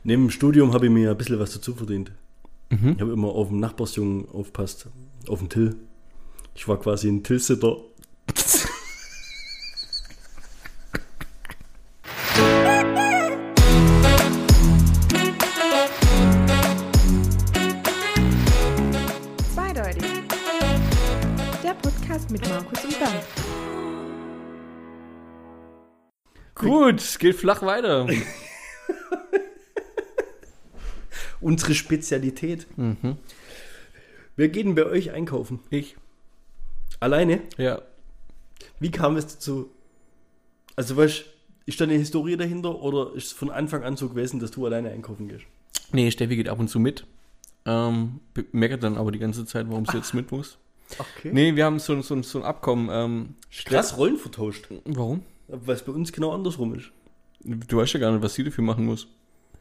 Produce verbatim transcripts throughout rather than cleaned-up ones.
Neben dem Studium habe ich mir ein bisschen was dazu verdient. Mhm. Ich habe immer auf den Nachbarsjungen aufpasst, auf den Till. Ich war quasi ein Till-Sitter. Zweideutig. Der Podcast mit Markus und Bernd. Gut, es geht flach weiter. Unsere Spezialität. Mhm. Wer geht denn bei euch einkaufen? Ich. Alleine? Ja. Wie kam es dazu? Also, weißt, ist da eine Historie dahinter oder ist es von Anfang an so gewesen, dass du alleine einkaufen gehst? Nee, Steffi geht ab und zu mit. Ähm, be- meckert dann aber die ganze Zeit, warum sie jetzt mit muss. Okay. Nee, wir haben so, so, so ein Abkommen. Ähm, Krass, Rollen vertauscht. Warum? Weil es bei uns genau andersrum ist. Du weißt ja gar nicht, was sie dafür machen muss.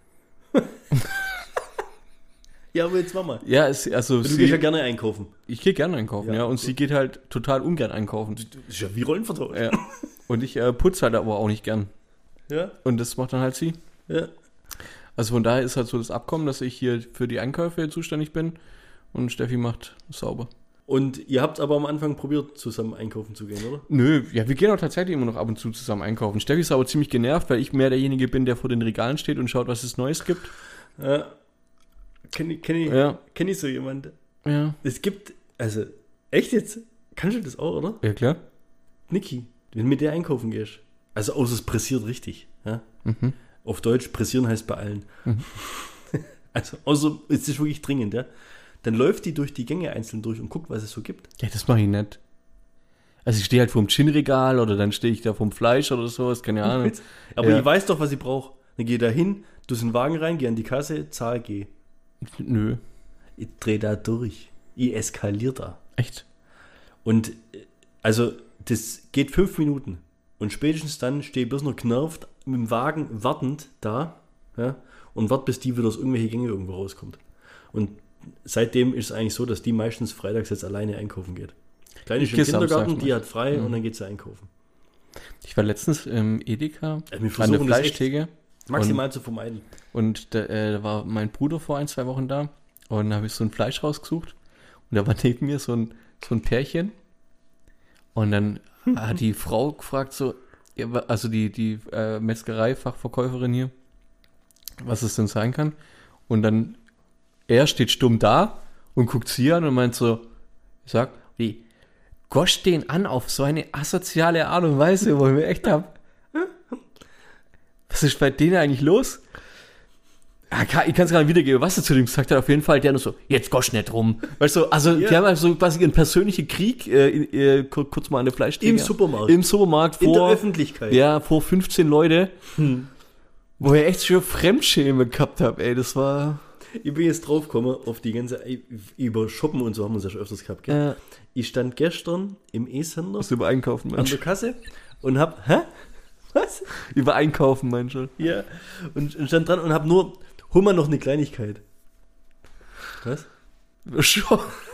Ja, aber jetzt mach mal. Ja, es, also Du sie, gehst ja gerne einkaufen. ich gehe gerne einkaufen, ja, Ja, und gut. sie geht halt total ungern einkaufen. Das ist ja wie Rollen vertauscht. Ja. Und ich äh, putze halt aber auch nicht gern. Ja, Und das macht dann halt sie. ja. Also von daher ist halt so das Abkommen, dass ich hier für die Einkäufe zuständig bin und Steffi macht sauber. Und ihr habt aber am Anfang probiert, zusammen einkaufen zu gehen, oder? Nö, ja, wir gehen auch tatsächlich immer noch ab und zu zusammen einkaufen. Steffi ist aber ziemlich genervt, weil ich mehr derjenige bin, der vor den Regalen steht und schaut, was es Neues gibt. Ja. Kenn ich, kenn ich, Ja. kenn ich so jemand? Ja. Es gibt, also, echt jetzt? Kannst du das auch, oder? Ja, klar. Niki, wenn du mit der einkaufen gehst. Also, außer es pressiert richtig. Ja? Mhm. Auf Deutsch, pressieren heißt bei allen. Mhm. Also, außer es ist wirklich dringend, ja. Dann läuft die durch die Gänge einzeln durch und guckt, was es so gibt. Ja, das mache ich nicht. Also ich stehe halt vorm Gin-Regal oder dann stehe ich da vorm Fleisch oder sowas, keine Ahnung. Aber Ja. ich weiß doch, was ich brauche. Dann geh da hin, du in den Wagen rein, geh an die Kasse, zahl, geh. Nö. Ich dreh da durch. Ich eskalier da. Echt? Und äh, also, das geht fünf Minuten. Und spätestens dann stehe ich bloß noch genervt mit dem Wagen wartend da, ja, und warte, bis die wieder aus irgendwelche Gänge irgendwo rauskommt. Und seitdem ist es eigentlich so, dass die meistens freitags jetzt alleine einkaufen geht. Kleine ist Ich im geh Kindergarten, samstags die hat frei Mhm. und dann geht sie einkaufen. Ich war letztens im Edeka Also wir an der versuchen das echt Fleischtheke maximal zu vermeiden. und da äh, war mein Bruder vor ein, zwei Wochen da und da habe ich so ein Fleisch rausgesucht und da war neben mir so ein, so ein Pärchen und dann hat die Frau gefragt so, ja, wa- also die, die äh, Metzgerei-Fachverkäuferin hier, was es denn sein kann und dann er steht stumm da und guckt sie an und meint so, ich sag, wie, gosch den an auf so eine asoziale Art und Weise, wo ich mir echt hab, was ist bei denen eigentlich los? Ja, kann- ich kann es gar nicht wiedergeben, was er zu dem gesagt hat. Auf jeden Fall, der nur so, jetzt gosch nicht rum. Weißt du, also Ja. die haben also quasi ihren persönlichen Krieg äh, äh, kur- kurz mal an der Fleischtheke. Im Supermarkt. Im Supermarkt In der vor, Öffentlichkeit. ja, vor fünfzehn Leute, wo ich echt schon Fremdschäme gehabt habe, ey, das war... Ich bin jetzt draufgekommen auf die ganze, über Shoppen und so haben wir es ja schon öfters gehabt, gell? Äh, Ich stand gestern im E-Center musst du über Einkaufen, an Mensch. der Kasse und hab, hä? Was? Über Einkaufen, Mensch. Ja, und, und stand dran und hab nur, hol mal noch eine Kleinigkeit. Was? Schon.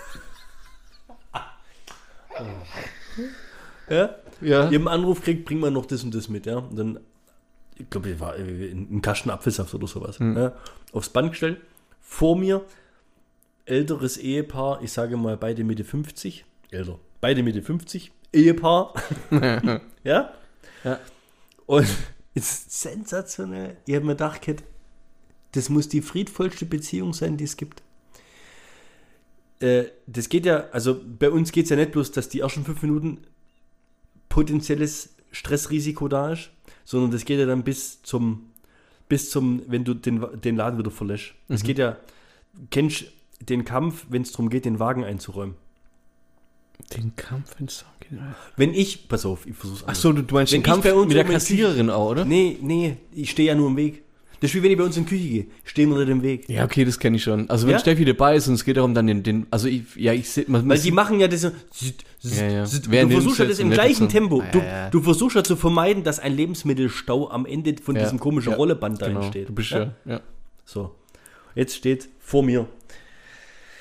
Ja? Ja. Ich hab einen Anruf gekriegt, bring mal noch das und das mit, ja. Und dann, ich glaube, ich war äh, ein Kasten Apfelsaft oder sowas. Mhm. Ja, aufs Band gestellt. Vor mir, älteres Ehepaar, ich sage mal beide Mitte fünfzig. Älter. Beide Mitte fünfzig. Ehepaar. Ja? Ja. Und ist sensationell. Ich habe mir gedacht, Kit, das muss die friedvollste Beziehung sein, die es gibt. Äh, das geht ja, also bei uns geht es ja nicht bloß, dass die ersten fünf Minuten potenzielles Stressrisiko da ist, sondern das geht ja dann bis zum, bis zum, wenn du den, den Laden wieder verlässt. Es Mhm. geht ja, kennst du den Kampf, wenn es darum geht, den Wagen einzuräumen. Den Kampf in Song. Wenn ich, pass auf, ich versuch's Achso, du, du meinst Wenn den ich Kampf bei uns mit der um den Kassiererin auch, oder? Nee, nee, ich stehe ja nur im Weg. Das ist wie wenn ich bei uns in die Küche gehe. Ich stehe nur nicht im Weg. Ja, okay, das kenne ich schon. Also wenn Ja? Steffi dabei ist und es geht darum, dann den, den also ich, ja, ich sehe, man Weil muss- die machen ja das so. Ja, ja. Du Während versuchst ja den das im Sätzen gleichen wird das so- Tempo. Ja, Du, ja. du versuchst ja zu vermeiden, dass ein Lebensmittelstau am Ende von Ja, diesem komischen ja, Rolleband da genau, entsteht. du bist ja, ja. So. Jetzt steht vor mir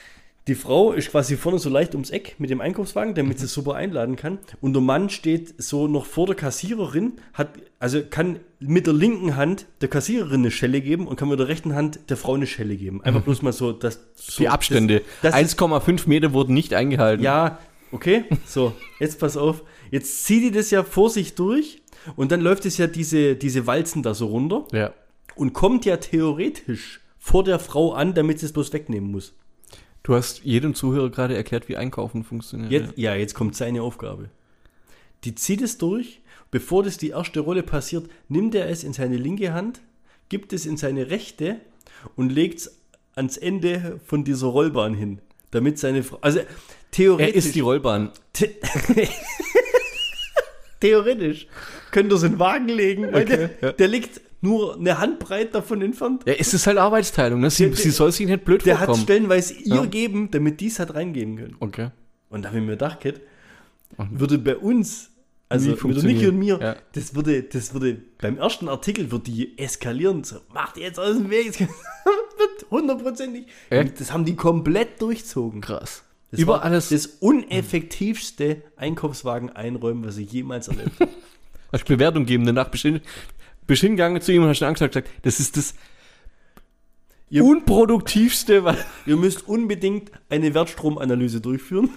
Die Frau ist quasi vorne so leicht ums Eck mit dem Einkaufswagen, damit sie super einladen kann. Und der Mann steht so noch vor der Kassiererin, hat, also kann mit der linken Hand der Kassiererin eine Schelle geben und kann mit der rechten Hand der Frau eine Schelle geben. Einfach bloß mal so, dass so Die Abstände. Das, das eins Komma fünf Meter wurden nicht eingehalten. Ja, okay. So, jetzt pass auf. Jetzt zieht die das ja vor sich durch und dann läuft es ja diese, diese Walzen da so runter Ja. und kommt ja theoretisch vor der Frau an, damit sie es bloß wegnehmen muss. Du hast jedem Zuhörer gerade erklärt, wie Einkaufen funktioniert. Jetzt, ja, jetzt kommt seine Aufgabe. Die zieht es durch. Bevor das die erste Rolle passiert, nimmt er es in seine linke Hand, gibt es in seine rechte und legt es ans Ende von dieser Rollbahn hin. Damit seine Frau. Also theoretisch. Er ist die Rollbahn. The theoretisch könnt ihr so einen Wagen legen, weil Okay, der, ja. der liegt nur eine Handbreit davon entfernt. Ja, es ist halt Arbeitsteilung. Ne? Sie, Der- sie soll sich nicht blöd Der hat vorkommen. stellenweise ihr Ja. geben, damit die es hat reingehen können. Okay. Und da habe ich mir gedacht, Kit, Mhm. würde bei uns, also Nie mit der funktionieren. Niki und mir, Ja. das würde, das würde beim ersten Artikel würde die eskalieren. So, macht jetzt aus dem Weg. Es wird hundertprozentig. Echt? Das haben die komplett durchzogen. Krass. Das Über war alles. das uneffektivste Einkaufswagen einräumen, was ich jemals erlebt habe. Hast du Bewertung geben, danach bist du bist hingegangen zu ihm und hast dann gesagt, das ist das Ihr- unproduktivste, was. Ihr müsst unbedingt eine Wertstromanalyse durchführen.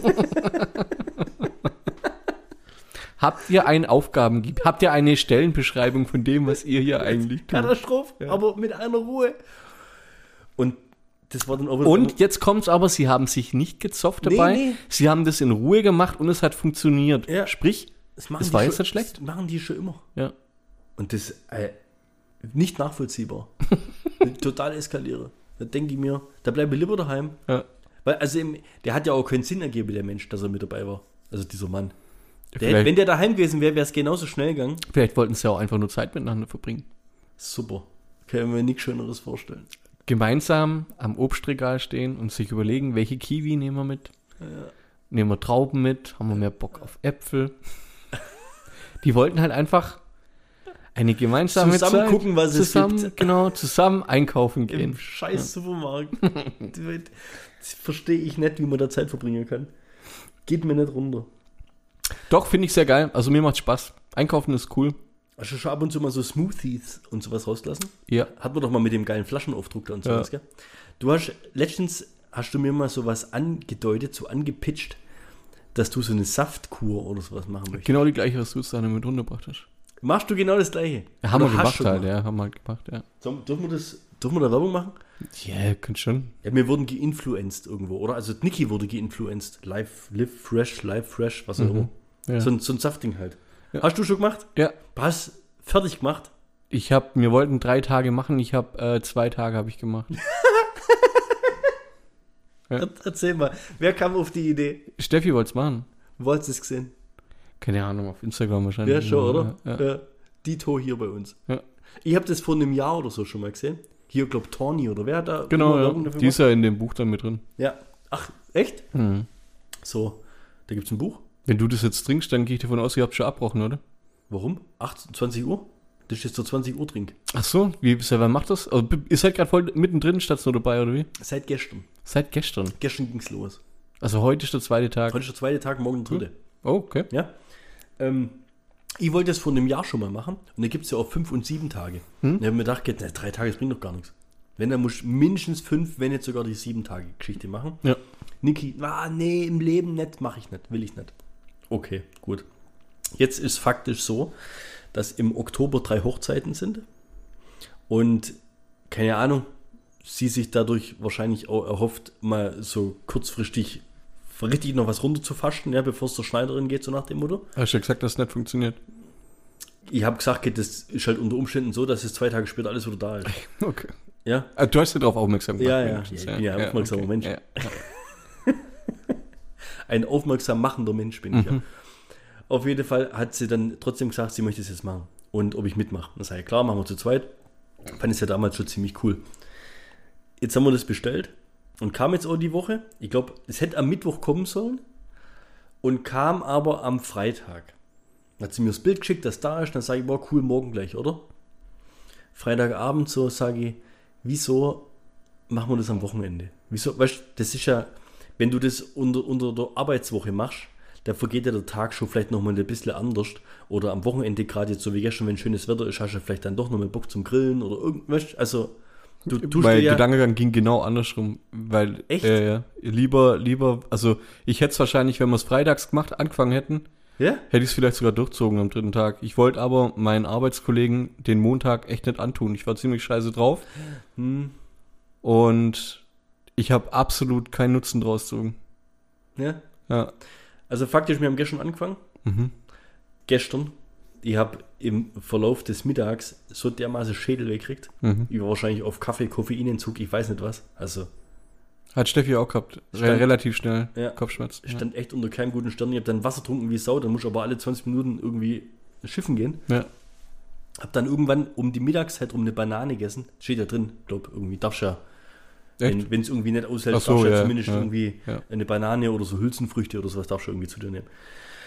Habt ihr ein Aufgabengebiet? Habt ihr eine Stellenbeschreibung von dem, was ihr hier eigentlich tut? Katastrophe, Ja. aber mit einer Ruhe. Und das war dann auch wieder- Und jetzt kommt's aber, sie haben sich nicht gezofft dabei. Nee, nee. Sie haben das in Ruhe gemacht und es hat funktioniert. Ja. Sprich, das, machen das die war schon, jetzt nicht schlecht. Das machen die schon immer. ja. Und das äh, nicht nachvollziehbar. Total eskaliere. Da denke ich mir, da bleibe ich lieber daheim. Ja. Weil, also, im, der hat ja auch keinen Sinn ergeben, der Mensch, dass er mit dabei war. Also dieser Mann. Der Vielleicht- hätte, wenn der daheim gewesen wäre, wäre es genauso schnell gegangen. Vielleicht wollten sie auch einfach nur Zeit miteinander verbringen. Super. Kann ich mir nichts Schöneres vorstellen. Gemeinsam am Obstregal stehen und sich überlegen, welche Kiwi nehmen wir mit? Nehmen wir Trauben mit? Haben wir mehr Bock auf Äpfel? Die wollten halt einfach eine gemeinsame Zusammen Zeit, gucken, was es zusammen, gibt. Genau, zusammen einkaufen Im gehen. scheiß Supermarkt. Das verstehe ich nicht, wie man da Zeit verbringen kann. Geht mir nicht runter. Doch, finde ich sehr geil. Also mir macht Spaß. Einkaufen ist cool. Hast du schon ab und zu mal so Smoothies und sowas rausgelassen? Ja. Hatten wir doch mal mit dem geilen Flaschenaufdruck da und Ja. sowas, gell? Du hast, letztens hast du mir mal sowas angedeutet, so angepitcht, dass du so eine Saftkur oder sowas machen möchtest. Genau die gleiche, was du jetzt da mit runtergebracht hast. Machst du genau das Gleiche? Ja, haben wir Oder hast gemacht schon halt, gemacht? ja, haben wir halt gemacht, ja. So, dürfen wir das, dürfen wir da Werbung machen? Ja, yeah, könnt schon. Ja, wir wurden geinfluenced irgendwo, oder? Also Niki wurde geinfluenced. Live, live fresh, live fresh, was auch immer. Ja. So, ein- so ein Saftding halt. Ja. Hast du schon gemacht? Ja. Hast fertig gemacht? Ich habe, wir wollten drei Tage machen, ich habe äh, zwei Tage habe ich gemacht. Ja. Er- Erzähl mal, wer kam auf die Idee? Steffi wollte es machen. Wo hast du es gesehen? Keine Ahnung, auf Instagram wahrscheinlich. Ja, schon, oder? Ja, ja. Ja. Dito hier bei uns. Ja. Ich habe das vor einem Jahr oder so schon mal gesehen. Hier, glaub Tawny oder wer hat da Genau, immer ja. Werbung dafür Die ist ja in dem Buch dann mit drin. gemacht? Ja. Ach, echt? Mhm. So, da gibt's ein Buch. Wenn du das jetzt trinkst, dann gehe ich davon aus, ihr habt schon abbrochen, oder? Warum? achtundzwanzig Uhr? Das ist jetzt so zwanzig Uhr Trink. Ach so, wie, seit wann macht das? Also, ihr seid gerade voll mittendrin, statt nur dabei, oder wie? Seit gestern. Seit gestern. Gestern ging's los. Also heute ist der zweite Tag. Heute ist der zweite Tag, morgen der dritte. Oh, okay. Ja. Ähm, ich wollte das vor einem Jahr schon mal machen. Und da gibt es ja auch fünf und sieben Tage. Hm? Und ich habe mir gedacht, na, drei Tage, das bringt doch gar nichts. Wenn, dann muss ich mindestens fünf, wenn nicht sogar die sieben Tage Geschichte machen. Ja. Niki, ah, nee, im Leben nicht, mache ich nicht, will ich nicht. Okay, gut. Jetzt ist faktisch so, dass im Oktober drei Hochzeiten sind. Und, keine Ahnung, sie sich dadurch wahrscheinlich auch erhofft, mal so kurzfristig richtig noch was runterzufasten, ja, bevor es zur Schneiderin geht, so nach dem Motto. Hast du ja gesagt, dass es nicht funktioniert? Ich habe gesagt, das ist halt unter Umständen so, dass es zwei Tage später alles wieder da ist. Okay. Ja, Ah, du hast ja darauf aufmerksam gemacht. Ja, ja. wenigstens, Ja, ich bin ja ein aufmerksamer okay. Mensch. Ja, ja. ein aufmerksam machender Mensch bin ich ja. Mhm. Auf jeden Fall hat sie dann trotzdem gesagt, sie möchte es jetzt machen. Und ob ich mitmache. Das sei ja klar, machen wir zu zweit. Fand ich ja damals schon ziemlich cool. Jetzt haben wir das bestellt und kam jetzt auch die Woche. Ich glaube, es hätte am Mittwoch kommen sollen und kam aber am Freitag. Dann hat sie mir das Bild geschickt, das da ist. Dann sage ich, boah, cool, morgen gleich, oder? Freitagabend so sage ich, wieso machen wir das am Wochenende? Wieso, weißt du, das ist ja, wenn du das unter, unter der Arbeitswoche machst, da vergeht ja der Tag schon vielleicht nochmal ein bisschen anders. Oder am Wochenende, gerade jetzt so wie gestern, wenn schönes Wetter ist, hast du vielleicht dann doch nochmal Bock zum Grillen oder irgendwas. Also, du tust Mein dir ja... Gedankengang ging genau andersrum, weil Echt? Äh, ja, lieber, lieber, also ich hätte es wahrscheinlich, wenn wir es freitags gemacht, angefangen hätten, Ja? hätte ich es vielleicht sogar durchzogen am dritten Tag. Ich wollte aber meinen Arbeitskollegen den Montag echt nicht antun. Ich war ziemlich scheiße drauf Hm. und ich habe absolut keinen Nutzen draus gezogen. Ja? Ja. Also faktisch, wir haben gestern angefangen. Mhm. Gestern. Ich habe im Verlauf des Mittags so dermaßen Schädel weggekriegt. Mhm. Ich war wahrscheinlich auf Kaffee, Koffeinentzug, ich weiß nicht was. Also Hat Steffi auch gehabt. Re Stand- relativ schnell Ja. Kopfschmerzen. Ja. stand echt unter keinem guten Stern. Ich habe dann Wasser getrunken wie Sau, dann muss ich aber alle zwanzig Minuten irgendwie schiffen gehen. Ja. Hab dann irgendwann um die Mittagszeit rum eine Banane gegessen. Steht ja drin, glaub irgendwie, darfst ja, Echt? wenn es irgendwie nicht aushält, Ach so, darfst du ja ja, zumindest ja, irgendwie ja. eine Banane oder so Hülsenfrüchte oder sowas darfst du irgendwie zu dir nehmen.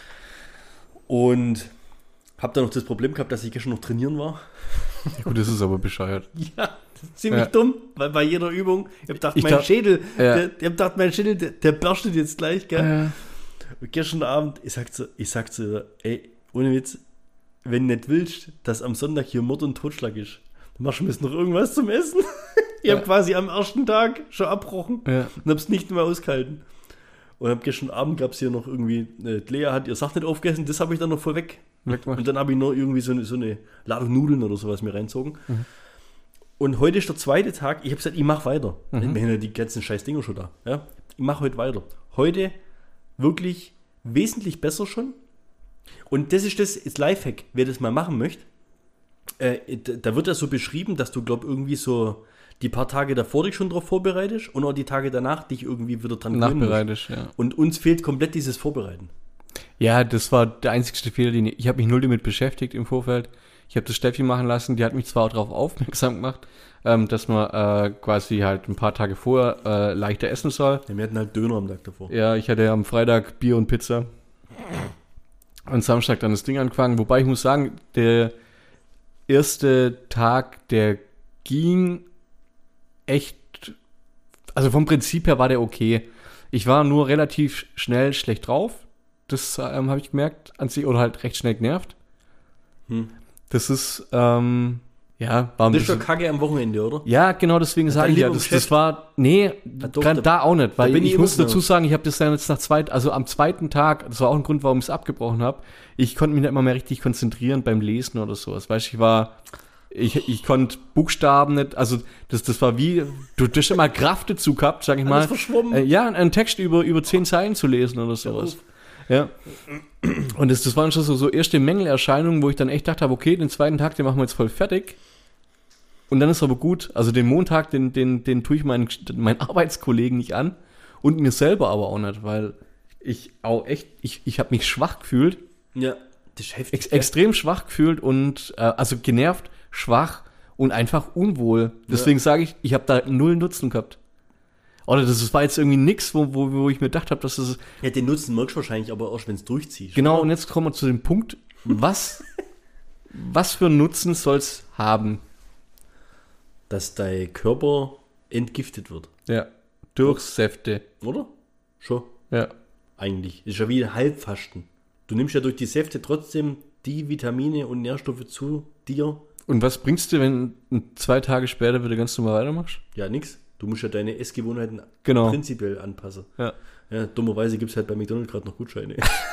Und hab dann noch das Problem gehabt, dass ich gestern noch trainieren war. Ja, gut, das ist aber bescheuert. Ja, das ist ziemlich Ja. dumm, weil bei jeder Übung, ich hab gedacht, Ich mein dacht- Schädel, Ja. der, ich hab gedacht, mein Schädel, der, der berstet jetzt gleich, gell? Ja. Und gestern Abend, ich sag zu, ich sag zu ihr, ey, ohne Witz, wenn du nicht willst, dass am Sonntag hier Mord und Totschlag ist, dann machst du mir jetzt noch irgendwas zum Essen. Ich Ja. hab quasi am ersten Tag schon abbrochen Ja. und hab's nicht mehr ausgehalten. Und hab gestern Abend gab's hier noch irgendwie, äh, die Lea hat ihr Sachen nicht aufgegessen, das habe ich dann noch voll weg. Wegmachen. Und dann habe ich noch irgendwie so eine, so eine Ladung Nudeln oder sowas mir reinzogen. Mhm. Und heute ist der zweite Tag. Ich habe gesagt, ich mache weiter. Mhm. Wir haben ja die ganzen scheiß Dinger schon da. Ja? Ich mache heute weiter. Heute wirklich wesentlich besser schon. Und das ist das, das Lifehack, wer das mal machen möchte. Äh, da da wird das so beschrieben, dass du, glaub irgendwie so die paar Tage davor dich schon drauf vorbereitest und auch die Tage danach dich irgendwie wieder dran gewöhnen musst. Nachbereitet, ja. Und uns fehlt komplett dieses Vorbereiten. Ja, das war der einzigste Fehler, den ich, ich habe mich null damit beschäftigt im Vorfeld. Ich habe das Steffi machen lassen, die hat mich zwar darauf aufmerksam gemacht, ähm, dass man äh, quasi halt ein paar Tage vorher äh, leichter essen soll. Ja, wir hatten halt Döner am Tag davor. Ja, ich hatte ja am Freitag Bier und Pizza und Samstag dann das Ding angefangen. Wobei ich muss sagen, der erste Tag, der ging echt, also vom Prinzip her war der okay. Ich war nur relativ schnell schlecht drauf. Das ähm, habe ich gemerkt an sich, oder halt recht schnell genervt. Hm. Das ist, ähm, ja, war ein Das ist bisschen, doch Kacke am Wochenende, oder? ja, genau deswegen Ja, sage dann ich ja, lieber im das, Geschäft. das war, nee, doch, gerade da- da auch nicht, weil bin ich, ich muss emotional. dazu sagen, ich habe das dann jetzt nach zweit, also am zweiten Tag, das war auch ein Grund, warum ich es abgebrochen habe, ich konnte mich nicht immer mehr richtig konzentrieren beim Lesen oder sowas, weißt du, ich war, ich, ich konnte Buchstaben nicht, also das, das war wie, du, du hast immer Kraft dazu gehabt, sag ich mal, Alles verschwommen. äh, ja, einen Text über, über zehn Zeilen zu lesen oder sowas. Ja. Und das, das waren schon so, so erste Mängelerscheinungen, wo ich dann echt dachte, okay, den zweiten Tag, den machen wir jetzt voll fertig. Und dann ist aber gut. Also den Montag, den, den, den tue ich meinen, meinen Arbeitskollegen nicht an und mir selber aber auch nicht, weil ich auch echt, ich, ich habe mich schwach gefühlt, Ja, das ist heftig. ex, extrem schwach gefühlt und äh, also genervt, schwach und einfach unwohl. Deswegen sage ich, ich habe da null Nutzen gehabt. Oder das war jetzt irgendwie nix, wo, wo, wo ich mir gedacht habe, dass das Ja, den Nutzen merkst du wahrscheinlich aber erst, wenn es durchziehst. genau. Und jetzt kommen wir zu dem Punkt, was, was für einen Nutzen soll es haben? Dass dein Körper entgiftet wird, Ja, durch Säfte. oder? Schon, Ja, eigentlich. Ist ja wie ein Halbfasten. Du nimmst ja durch die Säfte trotzdem die Vitamine und Nährstoffe zu dir. und was bringst du, wenn du zwei Tage später wieder ganz normal weitermachst? Ja, nix. Du musst ja deine Essgewohnheiten Genau. prinzipiell anpassen. Ja. Ja, dummerweise gibt es halt bei McDonald's gerade noch Gutscheine.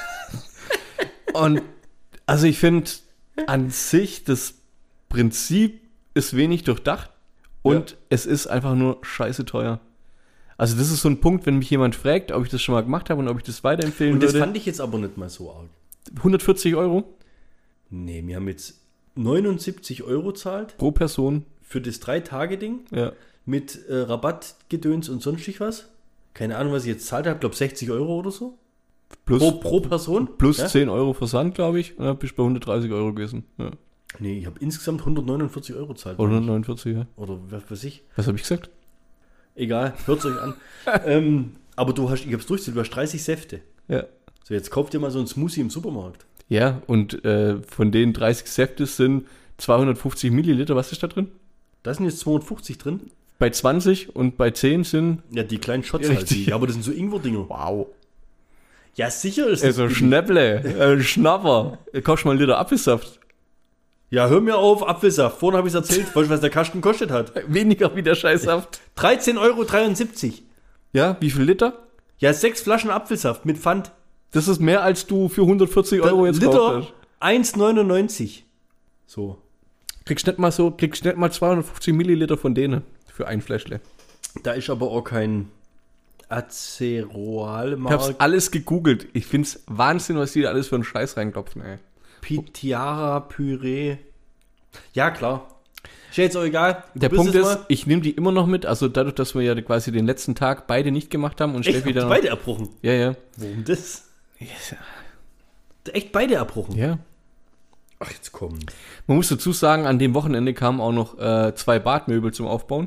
Und also ich finde an sich, das Prinzip ist wenig durchdacht und Ja. es ist einfach nur scheiße teuer. Also das ist so ein Punkt, wenn mich jemand fragt, ob ich das schon mal gemacht habe und ob ich das weiterempfehlen Und das würde. fand ich jetzt aber nicht mal so arg. hundertvierzig Euro Nee, wir haben jetzt neunundsiebzig Euro zahlt pro Person. für das Drei-Tage-Ding Ja. mit äh, Rabattgedöns und sonstig was. Keine Ahnung, was ich jetzt zahlt habe. Ich glaube sechzig Euro oder so. Plus, Pro, pro Person. plus ja? zehn Euro Versand, glaube ich. Und dann bist du bei hundertdreißig Euro gewesen. Ja. Nee, ich habe insgesamt hundertneunundvierzig Euro zahlt. Oder hundertneunundvierzig, ja. Oder was weiß ich. Was habe ich gesagt? Egal, hört euch an. ähm, aber du hast, ich habe es durchzählt, du hast dreißig Säfte. Ja. So, jetzt kauft ihr mal so einen Smoothie im Supermarkt. Ja, und äh, von den dreißig Säfte sind zweihundertfünfzig Milliliter. Was ist da drin? Da sind jetzt zweihundertfünfzig drin. bei zwanzig und bei zehn sind... Ja, die kleinen Shots Ja, halt. richtig. Die. Ja, aber das sind so Ingwer-Dinger. Wow. Ja, sicher ist das. Also billig. Schnäpple, äh, Schnapper. Kaufst mal einen Liter Apfelsaft. Ja, hör mir auf, Apfelsaft. Vorhin habe ich es erzählt, weißt du, was der Kasten gekostet hat? Weniger wie der Scheißsaft. dreizehn Euro dreiundsiebzig. Ja, wie viel Liter? Ja, sechs Flaschen Apfelsaft mit Pfand. Das ist mehr, als du für hundertvierzig Euro jetzt gekauft Liter hast. eins neunundneunzig. So. Kriegst nicht mal so, kriegst nicht mal zweihundertfünfzig Milliliter von denen für ein Fläschle. Da ist aber auch kein Aceroalmark. Ich hab's alles gegoogelt. Ich find's Wahnsinn, was die da alles für einen Scheiß reinklopfen, ey. Pitiara Püree. Ja, klar. Ist ja jetzt auch egal. Du Der bist Punkt jetzt ist, mal- ich nehme die immer noch mit, also dadurch, dass wir ja quasi den letzten Tag beide nicht gemacht haben und Echt, Steffi habt ihr dann. beide erbrochen? Ja, ja. Warum das? Echt beide erbrochen? Ja. Ach, jetzt komm. Man muss dazu sagen, an dem Wochenende kamen auch noch äh, zwei Badmöbel zum Aufbauen.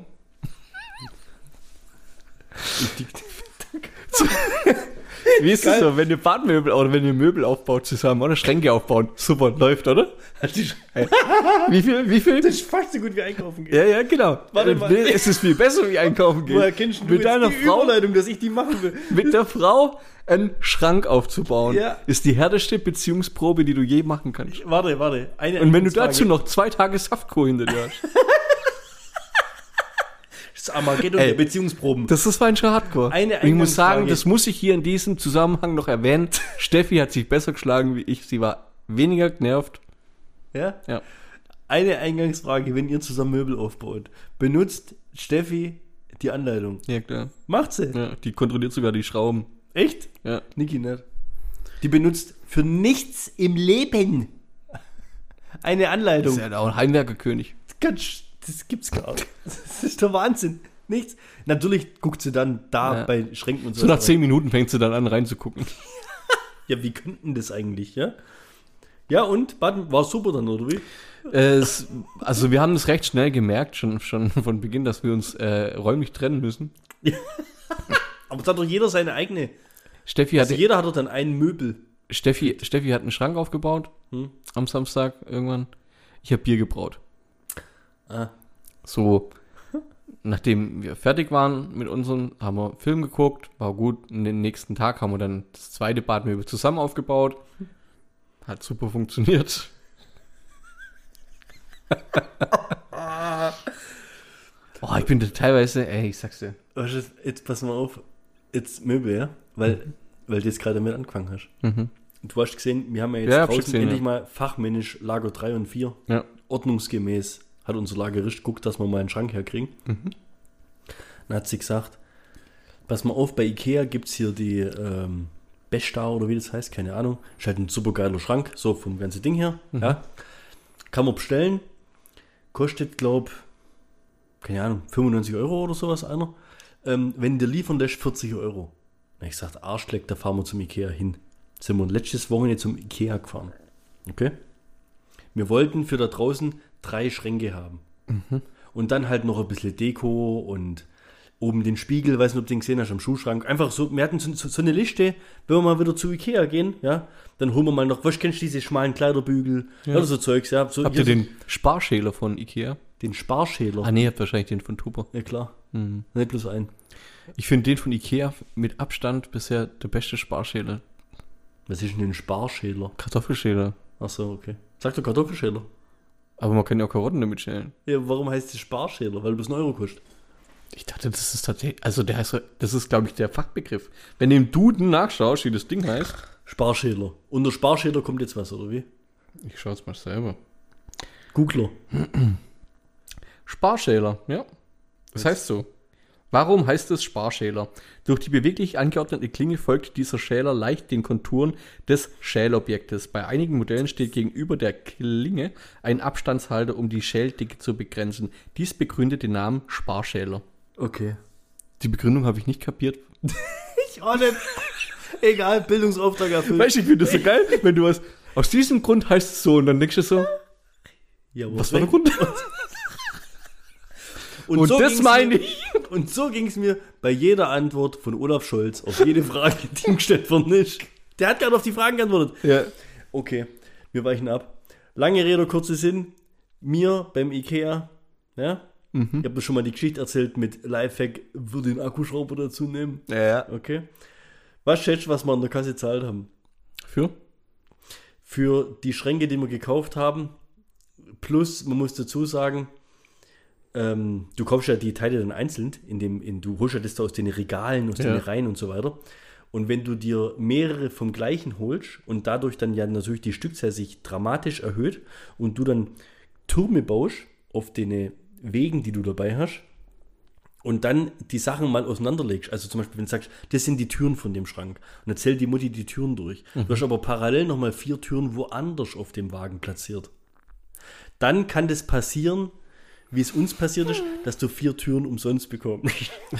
Wie ist es Geil. so, wenn ihr Badmöbel oder wenn ihr Möbel aufbaut zusammen oder Schränke aufbauen? Super, läuft, oder? Wie viel? Wie viel? Das ist fast so gut wie einkaufen gehen. Ja, ja, genau. Warte Äh, mal. nee, Es ist viel besser wie einkaufen gehen. Woher kennst du mit jetzt deiner die Frau, Überleitung, dass ich die machen will? mit der Frau einen Schrank aufzubauen, Ja. ist die härteste Beziehungsprobe, die du je machen kannst. Warte, warte. Eine Und wenn du Frage. dazu noch zwei Tage Saftkur hinter dir hast, Das Armageddon Ey. der Beziehungsproben. das ist fein schon Hardcore. Eine Und ich muss sagen, Eingangsfrage. das muss ich hier in diesem Zusammenhang noch erwähnen. Steffi hat sich besser geschlagen wie ich. Sie war weniger genervt. Ja? Ja. Eine Eingangsfrage, wenn ihr zusammen Möbel aufbaut. Benutzt Steffi die Anleitung? Ja, klar. Macht sie? Ja, die kontrolliert sogar die Schrauben. Echt? Ja. Niki nicht. Die benutzt für nichts im Leben eine Das Anleitung. ist ja auch ein Heimwerkerkönig. Ganz, das gibt's gar nicht. Das ist der Wahnsinn. Nichts. Natürlich guckt sie dann da Ja. bei Schränken und so. So nach zehn Minuten fängt sie dann an reinzugucken. Ja, wie könnten das eigentlich, ja? Ja, und? Baden war super dann, oder wie? Es, also wir haben das recht schnell gemerkt, schon, schon von Beginn, dass wir uns äh, räumlich trennen müssen. Aber es hat doch jeder seine eigene. Steffi Also hatte, jeder hat doch dann ein Möbel. Steffi, Steffi hat einen Schrank aufgebaut Hm. am Samstag irgendwann. Ich habe Bier gebraut. Ah. So, nachdem wir fertig waren mit unseren, haben wir Film geguckt, war gut. Und den nächsten Tag haben wir dann das zweite Badmöbel zusammen aufgebaut. Hat super funktioniert. Oh, ich bin da teilweise, ey, ich sag's dir. Weißt du, jetzt pass mal auf. Jetzt Möbel, ja? Weil, weil du jetzt gerade damit angefangen hast. Mhm. Du hast gesehen, wir haben ja jetzt Ja, hab ich draußen gesehen, endlich ja. mal fachmännisch Lager drei und vier. Ja. Ordnungsgemäß hat unser Lagerist geguckt, dass wir mal einen Schrank herkriegen. Mhm. Dann hat sie gesagt, pass mal auf, bei Ikea gibt es hier die ähm, Besta oder wie das heißt, keine Ahnung. Ist halt ein super geiler Schrank, so vom ganzen Ding her. Mhm. Ja. Kann man bestellen. Kostet, glaub, keine Ahnung, fünfundneunzig Euro oder sowas einer. Ähm, wenn der liefern lässt, vierzig Euro. Na, ich sagte, Arschleck, da fahren wir zum Ikea hin. Sind wir letztes Wochenende zum Ikea gefahren. Okay? Wir wollten für da draußen drei Schränke haben. Und dann halt noch ein bisschen Deko und oben den Spiegel, weiß nicht, ob du den gesehen hast, am Schuhschrank. Einfach so, wir hatten so, so, so eine Liste, wenn wir mal wieder zu Ikea gehen, ja, dann holen wir mal noch, was kennst du, diese schmalen Kleiderbügel Ja. oder so Zeugs, ja. So, Habt hier ihr den Sparschäler von Ikea? den Sparschäler? Ah, nee, ihr habt wahrscheinlich den von Tuber. Ja, klar. Mhm. Nicht bloß ein. Ich finde den von Ikea mit Abstand bisher der beste Sparschäler. Was ist denn ein Sparschäler? Kartoffelschäler. Achso, okay. Sag doch Kartoffelschäler. Aber man kann ja auch Karotten damit schälen. Ja, warum heißt es Sparschäler? Weil das einen Euro kostet. Ich dachte, das ist tatsächlich, also der heißt, das ist, glaube ich, der Fachbegriff. Wenn du im Duden nachschaust, wie das Ding heißt. Sparschäler. Unter Sparschäler kommt jetzt was, oder wie? Ich schaue es mal selber. Googler. Sparschäler, ja. Das heißt so. Warum heißt es Sparschäler? Durch die beweglich angeordnete Klinge folgt dieser Schäler leicht den Konturen des Schälobjektes. Bei einigen Modellen steht gegenüber der Klinge ein Abstandshalter, um die Schäldicke zu begrenzen. Dies begründet den Namen Sparschäler. Okay. Die Begründung habe ich nicht kapiert. Ich auch nicht. Egal, Bildungsauftrag erfüllt. Weißt du, ich finde das so geil, wenn du was, aus diesem Grund heißt es so und dann denkst du so, Ja, was war der Grund? Und, Und so das ging's meine mir, ich. Und so ging es mir bei jeder Antwort von Olaf Scholz auf jede Frage, die ihm gestellt worden ist. Der hat gerade auf die Fragen geantwortet. Ja. Okay, wir weichen ab. Lange Rede, kurzer Sinn. Mir beim Ikea, ja, Mhm. Ich habe dir schon mal die Geschichte erzählt mit Lifehack, würde den Akkuschrauber dazu nehmen. Ja, ja. Okay. Was schätzt du, was wir an der Kasse gezahlt haben? Für? Für die Schränke, die wir gekauft haben, plus, man muss dazu sagen, ähm, du kaufst ja die Teile dann einzeln, in dem, in, du holst ja das da aus den Regalen, aus Ja. den Reihen und so weiter. Und wenn du dir mehrere vom gleichen holst und dadurch dann ja natürlich die Stückzahl sich dramatisch erhöht und du dann Türme baust auf den Wegen, die du dabei hast, und dann die Sachen mal auseinanderlegst, also zum Beispiel, wenn du sagst, das sind die Türen von dem Schrank, und dann zählt die Mutti die Türen durch. Mhm. Du hast aber parallel nochmal vier Türen woanders auf dem Wagen platziert. Dann kann das passieren, wie es uns passiert ist, dass du vier Türen umsonst bekommst.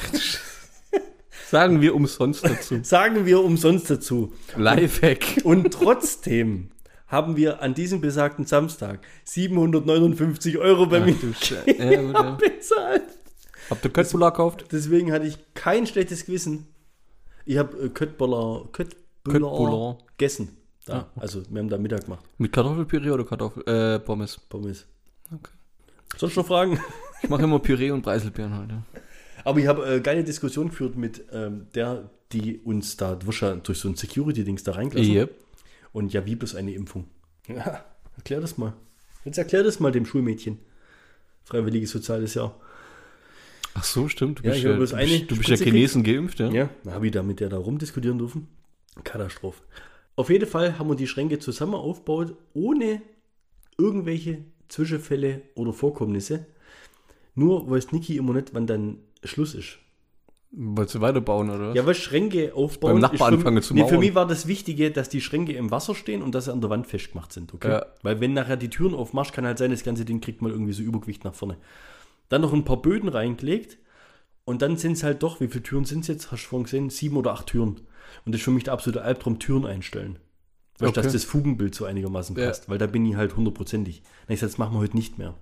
Sagen wir umsonst dazu. Sagen wir umsonst dazu. Lifehack. Und trotzdem haben wir an diesem besagten Samstag siebenhundertneunundfünfzig Euro bei Ach, mir du Scheiße. Ja, gut, ja. bezahlt. Habt ihr Köttbullar gekauft? Deswegen hatte ich kein schlechtes Gewissen. Ich habe äh, Köttbullar, Köttbullar Köttbullar. gegessen. Da. Ah, okay. Also wir haben da Mittag gemacht. Mit Kartoffelpüree oder Kartoffel, äh, Pommes? Pommes. Okay. Soll ich noch fragen? Ich mache immer Püree und Preiselbeeren heute. Aber ich habe äh, geile Diskussion geführt mit ähm, der, die uns da durch so ein Security-Dings da reingelassen. Yep. Und ja, wie bloß eine Impfung. Ja, erklär das mal. Jetzt erklär das mal dem Schulmädchen. Freiwilliges soziales Jahr. Ach so, stimmt. Du Ja, bist ich ja, habe bloß du eine bist, du bist ja Spritze Chinesen geimpft, ja? Ja, da habe ich da mit der da rumdiskutieren dürfen. Katastrophe. Auf jeden Fall haben wir die Schränke zusammen aufgebaut, ohne irgendwelche Zwischenfälle oder Vorkommnisse. Nur weiß Niki immer nicht, wann dann Schluss ist. Wolltest du weiterbauen, oder was? Ja, weil Schränke aufbauen. Beim Nachbarn ist für, anfangen zu nee, für mauern. mich war das Wichtige, dass die Schränke im Wasser stehen und dass sie an der Wand festgemacht sind. Okay? Ja. Weil wenn nachher die Türen aufmachst, kann halt sein, das ganze Ding kriegt mal irgendwie so Übergewicht nach vorne. Dann noch ein paar Böden reingelegt und dann sind es halt doch, wie viele Türen sind es jetzt? Hast du vorhin gesehen? Sieben oder acht Türen. Und das ist für mich der absolute Albtraum, Türen einstellen. Weißt du, Okay. dass das Fugenbild so einigermaßen Ja. passt. Weil da bin ich halt hundertprozentig. Dann ich sag, das machen wir heute nicht mehr.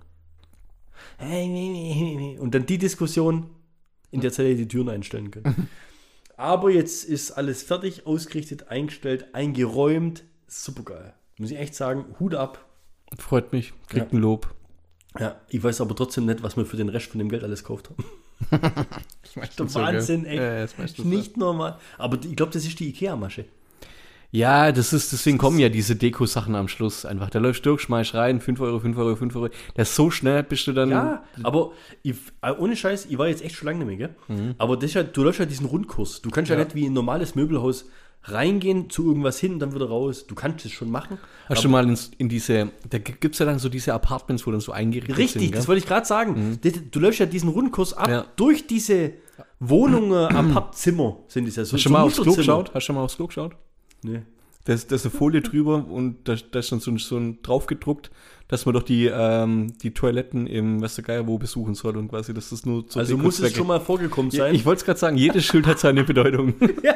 Und dann die Diskussion, in der Zeit hätte ich die Türen einstellen können. Aber jetzt ist alles fertig, ausgerichtet, eingestellt, eingeräumt. Supergeil. Muss ich echt sagen, Hut ab. Freut mich. Kriegt Ja. ein Lob. Ja, ich weiß aber trotzdem nicht, was wir für den Rest von dem Geld alles gekauft haben. Der Wahnsinn, ey. Ja, das meistens so. Nicht normal. Aber ich glaube, das ist die Ikea-Masche. Ja, das ist, deswegen kommen ja diese Deko-Sachen am Schluss einfach. Da läufst du durch, schmeißt rein, fünf Euro, fünf Euro, fünf Euro. Das ist so schnell, bist du dann. Ja, aber ich, äh, ohne Scheiß, ich war jetzt echt schon lange nicht mehr, gell? Aber das ist ja, du läufst ja diesen Rundkurs. Du kannst ja, Ja. nicht wie ein normales Möbelhaus reingehen, zu irgendwas hin und dann wieder raus. Du kannst das schon machen. Hast du mal ins, in diese, da gibt es ja dann so diese Apartments, wo dann so eingerichtet Richtig, sind. das gell? wollte ich gerade sagen. Das- Du läufst ja diesen Rundkurs ab Ja. durch diese Wohnungen, Apart-Zimmer sind es ja. So, Hast du schon mal aufs Klo Musterzimmer. geschaut? Hast du schon mal aufs Klo geschaut? Nee. Da ist, da ist eine Folie drüber und da, da ist dann so, ein- so ein drauf gedruckt, dass man doch die, ähm, die Toiletten im Westergeier wo besuchen soll und quasi, dass das nur zur Also muss es Dekozwecke- schon mal vorgekommen Ja, sein. ich wollte es gerade sagen, jedes Schild hat seine Bedeutung.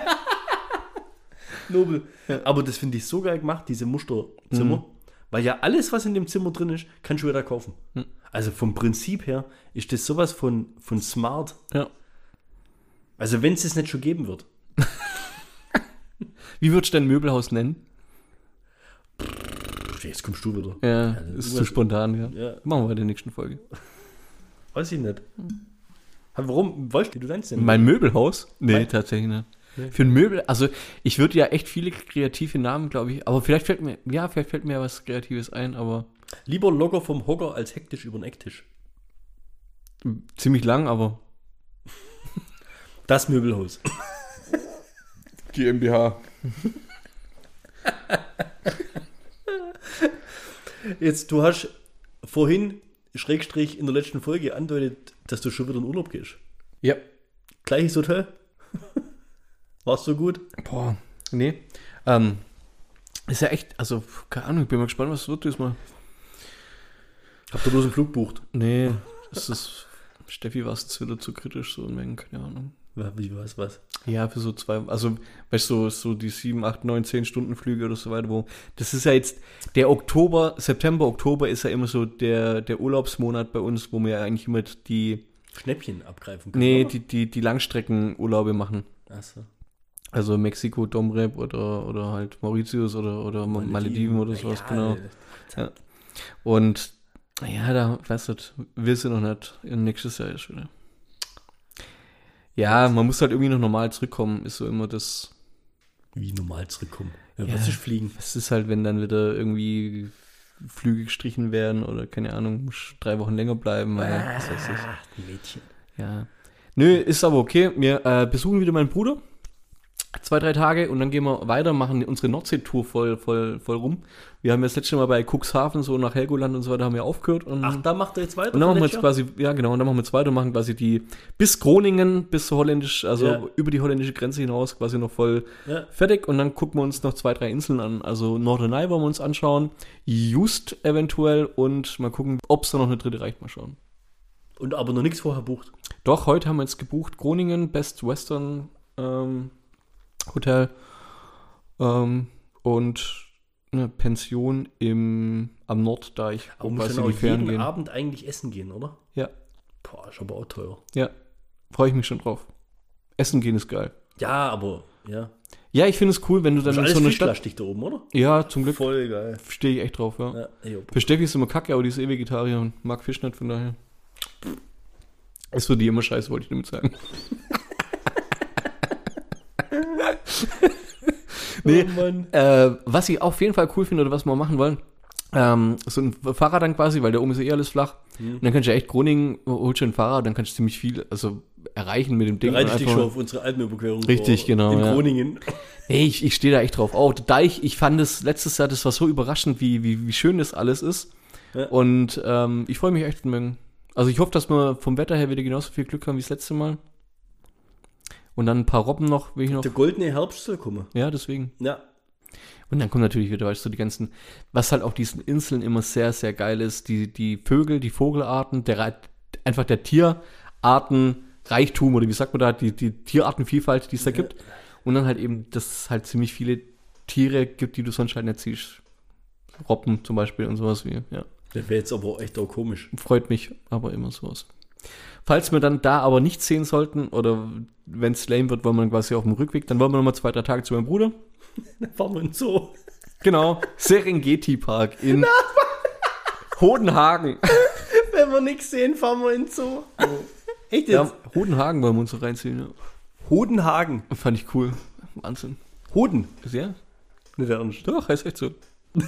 Nobel. Aber das finde ich so geil gemacht, diese Musterzimmer. Mhm. Weil ja alles, was in dem Zimmer drin ist, kannst du wieder kaufen. Mhm. Also vom Prinzip her ist das sowas von, von smart. Ja. Also wenn es das nicht schon geben wird. Wie würdest du dein Möbelhaus nennen? Jetzt kommst du wieder. Ja, Also ist zu irgendwas- spontan, ja. Ja, Machen wir in der nächsten Folge. weiß ich nicht. Aber warum weißt du, wie du deins denn? Mein Möbelhaus? Nee, Mein- tatsächlich nicht. Nee. Für ein Möbel, also ich würde ja echt viele kreative Namen, glaube ich, aber vielleicht fällt mir, ja, vielleicht fällt mir ja was Kreatives ein, aber Lieber locker vom Hocker als hektisch über den Ecktisch. ziemlich lang, aber Das Möbelhaus. GmbH. Jetzt, du hast vorhin, Schrägstrich, in der letzten Folge andeutet, dass du schon wieder in Urlaub gehst. Ja. Gleiches Hotel? War's so gut? Boah, nee. Ähm, ist ja echt, also, keine Ahnung, ich bin mal gespannt, was es wird diesmal. Habt ihr bloß einen Flug bucht? Nee, das ist, Steffi war es jetzt wieder zu kritisch, so in Mengen, keine Ahnung. Wie, was, was? Ja, für so zwei, also, weißt du, so, so die sieben, acht, neun, zehn Stunden Flüge oder so weiter, wo, das ist ja jetzt, der Oktober, September, Oktober ist ja immer so der, der Urlaubsmonat bei uns, wo wir ja eigentlich immer die, Schnäppchen abgreifen können. nee, oder? die, die, die Langstreckenurlaube machen. Achso. Also Mexiko, Domrep oder, oder halt Mauritius oder, oder Malediven oder sowas, genau. Ja. Und Ja, da, weißt du, willst du noch nicht. Nächstes Jahr ist wieder. Ja, man muss halt irgendwie noch normal zurückkommen, ist so immer das. Wie normal zurückkommen. Ja, Ja. was ist fliegen? Es ist halt, wenn dann wieder irgendwie Flüge gestrichen werden oder keine Ahnung, musst drei Wochen länger bleiben. Weil, was weiß ich. Ach, die Mädchen. Ja. Nö, ist aber okay. Wir äh, besuchen wieder meinen Bruder. Zwei, drei Tage und dann gehen wir weiter, machen unsere Nordsee-Tour voll, voll, voll rum. Wir haben ja das letzte Mal bei Cuxhaven, so nach Helgoland und so weiter, haben wir aufgehört. Und, Ach, da macht er jetzt weiter? und dann machen wir vielleicht, jetzt quasi, ja genau, und dann machen wir jetzt weiter, machen quasi die, bis Groningen, bis holländisch, also Ja. über die holländische Grenze hinaus quasi noch voll Ja. fertig. Und dann gucken wir uns noch zwei, drei Inseln an. Also Norderney wollen wir uns anschauen, Just eventuell und mal gucken, ob es da noch eine dritte reicht, mal schauen. Und aber noch nichts vorher bucht. Doch, heute haben wir jetzt gebucht, Groningen, Best Western ähm, Hotel ähm, und eine Pension im, am Norddeich, Aber wo muss quasi dann die auch Fähren jeden gehen. Abend eigentlich essen gehen, oder? Ja, Boah, ist aber auch teuer. ja, freue ich mich schon drauf. Essen gehen ist geil. Ja, aber, ja. Ja, ich finde es cool, wenn du dann Das ist in alles so eine Stadt... fischlastig da oben, oder? Ja, zum Glück Voll geil. stehe ich echt drauf, ja. Ja, jo. Für Steffi ist immer kacke, aber die ist eh Vegetarier und mag Fisch nicht, von daher. Ist für die immer scheiße, wollte ich damit sagen. Nee, Oh Mann. Äh, was ich auf jeden Fall cool finde oder was wir machen wollen, ähm, so ein Fahrrad dann quasi, weil da oben ist ja eh alles flach. Hm. Und dann kannst du ja echt Groningen, holst du ein Fahrrad, dann kannst du ziemlich viel also erreichen mit dem Ding. Bereite ich dich Einfach- schon auf unsere Alpenüberquerung Richtig, vor, genau, in ja. Groningen. Nee, ich, ich stehe da echt drauf. Auch der Deich, ich fand es letztes Jahr, das war so überraschend, wie, wie, wie schön das alles ist. Ja. Und ähm, ich freue mich echt mögen. Also ich hoffe, dass wir vom Wetter her wieder genauso viel Glück haben wie das letzte Mal. Und dann ein paar Robben noch, will ich noch. Der goldene Herbst soll kommen. Ja, deswegen. Ja. Und dann kommt natürlich wieder, weißt du, die ganzen, was halt auf diesen Inseln immer sehr, sehr geil ist, die, die Vögel, die Vogelarten, der, Re- einfach der Tierartenreichtum oder wie sagt man da, die, die Tierartenvielfalt, die es da gibt. Und dann halt eben, dass es halt ziemlich viele Tiere gibt, die du sonst halt nicht siehst. Robben zum Beispiel und sowas wie, ja. Das wäre jetzt aber echt auch komisch. Freut mich aber immer sowas. Falls wir dann da aber nichts sehen sollten oder wenn es lame wird, wollen wir dann quasi auf dem Rückweg, dann wollen wir nochmal zwei, drei Tage zu meinem Bruder. Dann fahren wir in den Zoo. Genau, Serengeti Park in Hodenhagen. Wenn wir nichts sehen, fahren wir in den Zoo. Echt jetzt? Ja, Hodenhagen wollen wir uns so reinziehen. Ja. Hodenhagen. Fand ich cool. Wahnsinn. Hoden. Ja, Nicht ernst. doch, heißt echt so.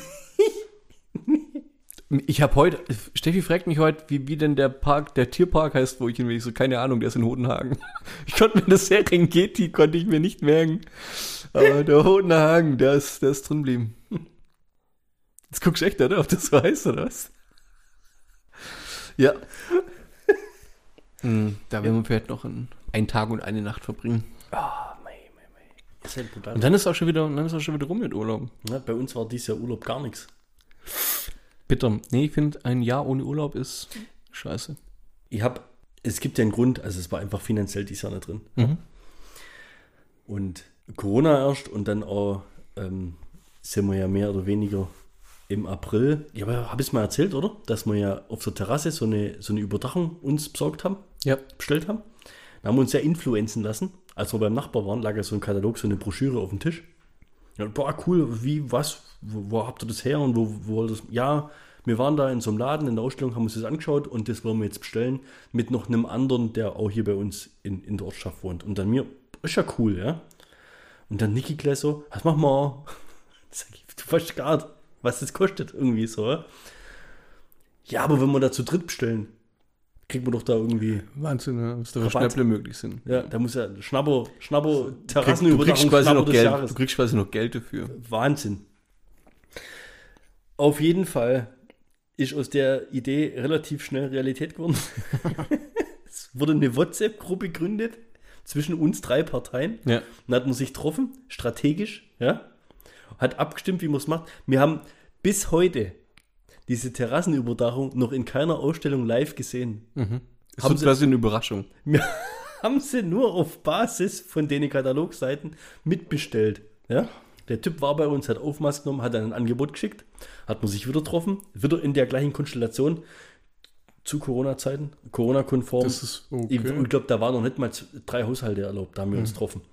Ich habe heute, Steffi fragt mich heute, wie, wie denn der Park, der Tierpark heißt, wo ich hin will. Ich so, keine Ahnung, der ist in Hodenhagen. Ich konnte mir das Serengeti, konnte ich mir nicht merken. Aber der Hodenhagen, der ist, der ist drin geblieben. Jetzt guckst du echt, oder? Ob das so heißt, oder was? Ja. Hm, da werden wir vielleicht noch einen, einen Tag und eine Nacht verbringen. Ah, mei, mei, mei. Das ist halt brutal. Und dann ist auch schon wieder, dann ist auch schon wieder rum mit Urlaub. Ja, bei uns war dieses Jahr Urlaub gar nichts. Bitter. Nee, ich finde, ein Jahr ohne Urlaub ist scheiße. Ich habe, es gibt ja einen Grund, also es war einfach finanziell dieses Jahr nicht drin. Mhm. Und Corona erst und dann auch ähm, sind wir ja mehr oder weniger im April, ja, aber habe ich es mal erzählt, oder? Dass wir ja auf der Terrasse so eine, so eine Überdachung uns besorgt haben, Ja. bestellt haben. Da haben wir uns ja influenzen lassen. Als wir beim Nachbar waren, lag ja so ein Katalog, so eine Broschüre auf dem Tisch. Ja, boah, cool, wie, was, wo, wo habt ihr das her und wo, wo wollt ihr das? Ja, wir waren da in so einem Laden in der Ausstellung, haben uns das angeschaut und das wollen wir jetzt bestellen mit noch einem anderen, der auch hier bei uns in, in der Ortschaft wohnt. Und dann mir, ist ja cool, ja. Und dann Niki gleich so, was machen wir? Sag ich, du weißt gar nicht, was das kostet, irgendwie so, ja. Ja, aber wenn wir da zu dritt bestellen, kriegt man doch da irgendwie, Wahnsinn, ja, was da für Rabatt. Schnäpple möglich sind. ja, da muss ja Schnapper, Schnapper, Du kriegst, Terrassenüberdachung, quasi Schnapper noch des Geld, Jahres. du kriegst quasi noch Geld dafür. Wahnsinn. Auf jeden Fall ist aus der Idee relativ schnell Realität geworden. Es wurde eine WhatsApp-Gruppe gegründet zwischen uns drei Parteien. Ja. Dann hat man sich getroffen, strategisch, ja, hat abgestimmt, wie man es macht. Wir haben bis heute diese Terrassenüberdachung noch in keiner Ausstellung live gesehen. Ist Haben so sie- quasi eine Überraschung. Wir haben sie nur auf Basis von den Katalogseiten mitbestellt. Ja? Der Typ war bei uns, hat Aufmaß genommen, hat dann ein Angebot geschickt, hat man sich wieder getroffen, wieder in der gleichen Konstellation zu Corona-Zeiten, Corona-konform. Das ist okay. Ich, ich glaube, da waren noch nicht mal z- drei Haushalte erlaubt, da haben wir uns getroffen.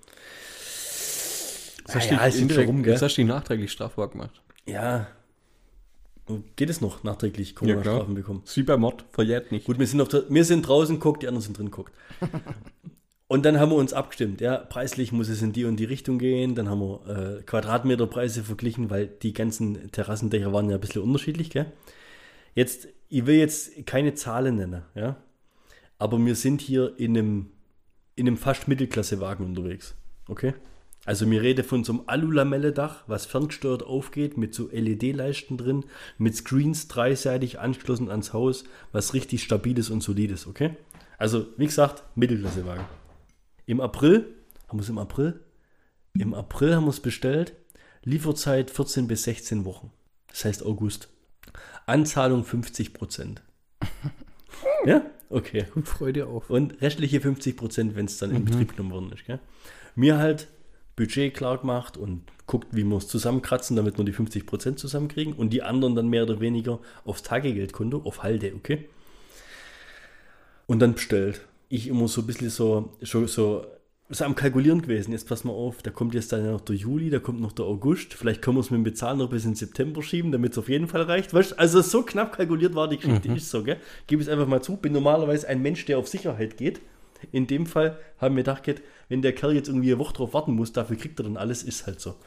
Das hast, Ah ja, du es sind dich schon rum, gell? das hast du dich nachträglich strafbar gemacht. Ja, Geht es noch nachträglich Ja, Corona-Strafen klar. bekommen? Ist wie bei Mord, verjährt nicht. Gut, wir sind, auf der, wir sind draußen geguckt, die anderen sind drin geguckt. Und dann haben wir uns abgestimmt. Ja, preislich muss es in die und die Richtung gehen. Dann haben wir äh, Quadratmeterpreise verglichen, weil die ganzen Terrassendächer waren ja ein bisschen unterschiedlich. Gell? Jetzt, ich will jetzt keine Zahlen nennen, ja, aber wir sind hier in einem, in einem fast Mittelklassewagen unterwegs. Okay? Also mir rede von so einem Alulamelledach, was ferngesteuert aufgeht, mit so L E D-Leisten drin, mit Screens dreiseitig angeschlossen ans Haus, was richtig stabiles und solides, okay? Also, wie gesagt, Mittelklassewagen. Im April, haben wir es im April? Im April haben wir es bestellt, Lieferzeit vierzehn bis sechzehn Wochen. Das heißt August. Anzahlung fünfzig Prozent. Ja? Okay. Und Freude auf. Und restliche fünfzig Prozent, wenn es dann in Mhm. Betrieb genommen worden ist. Gell? Mir halt Budget klar gemacht und guckt, wie wir es zusammenkratzen, damit wir die fünfzig Prozent zusammenkriegen und die anderen dann mehr oder weniger aufs Tagegeldkonto, auf Halde, okay? Und dann bestellt. Ich immer so ein bisschen so, so, so, so am Kalkulieren gewesen. Jetzt pass mal auf, da kommt jetzt dann noch der Juli, da kommt noch der August. Vielleicht können wir es mit dem Bezahlen noch bis in September schieben, damit es auf jeden Fall reicht. Weißt? Also so knapp kalkuliert war die Geschichte, Mhm. ist so, gell? Gebe es einfach mal zu. Bin normalerweise ein Mensch, der auf Sicherheit geht. In dem Fall haben wir gedacht, wenn der Kerl jetzt irgendwie eine Woche drauf warten muss, dafür kriegt er dann alles, ist halt so.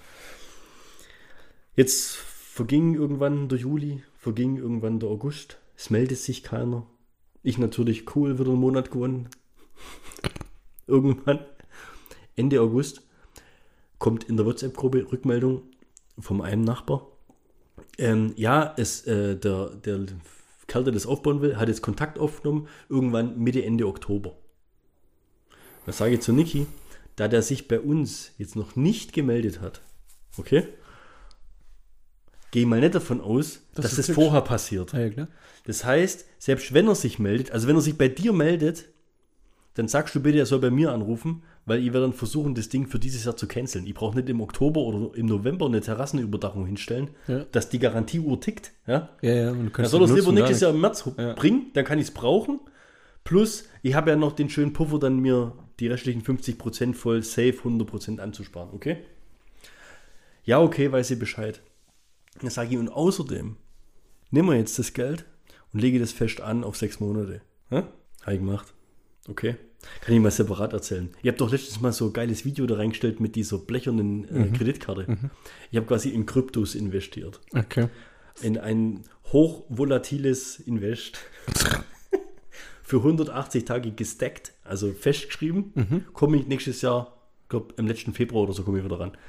Jetzt verging irgendwann der Juli, verging irgendwann der August. Es meldet sich keiner. Ich natürlich cool, wieder einen Monat gewonnen. Irgendwann, Ende August, kommt in der WhatsApp-Gruppe Rückmeldung von einem Nachbar. Ähm, ja, es, äh, der, der Kerl, der das aufbauen will, hat jetzt Kontakt aufgenommen, irgendwann Mitte, Ende Oktober. Was sage ich zu Niki? Da der sich bei uns jetzt noch nicht gemeldet hat, okay? Gehe mal nicht davon aus, Das dass ist das hübsch. vorher passiert. Ah, ja, klar. Das heißt, selbst wenn er sich meldet, also wenn er sich bei dir meldet, dann sagst du bitte, er soll bei mir anrufen, weil ich werde dann versuchen, das Ding für dieses Jahr zu canceln. Ich brauche nicht im Oktober oder im November eine Terrassenüberdachung hinstellen, Ja. dass die Garantieuhr tickt. Ja? Ja, ja. Und du Dann kannst soll er es nutzen, lieber gar nächstes Jahr im März Ja. bringen, dann kann ich es brauchen. Plus, ich habe ja noch den schönen Puffer, dann mir die restlichen fünfzig Prozent voll safe hundert Prozent anzusparen, okay? Ja, okay, weiß ich Bescheid. Dann sage ich, und außerdem, nehmen wir jetzt das Geld und lege das fest an auf sechs Monate. Habe ich gemacht. Okay. Kann ich mal separat erzählen. Ihr habt doch letztes Mal so ein geiles Video da reingestellt mit dieser blechernen äh, Mhm. Kreditkarte. Mhm. Ich habe quasi in Kryptos investiert. Okay. In ein hochvolatiles Invest. Für hundertachtzig Tage gestackt, also festgeschrieben. Mhm. Komme ich nächstes Jahr, ich glaube im letzten Februar oder so komme ich wieder ran.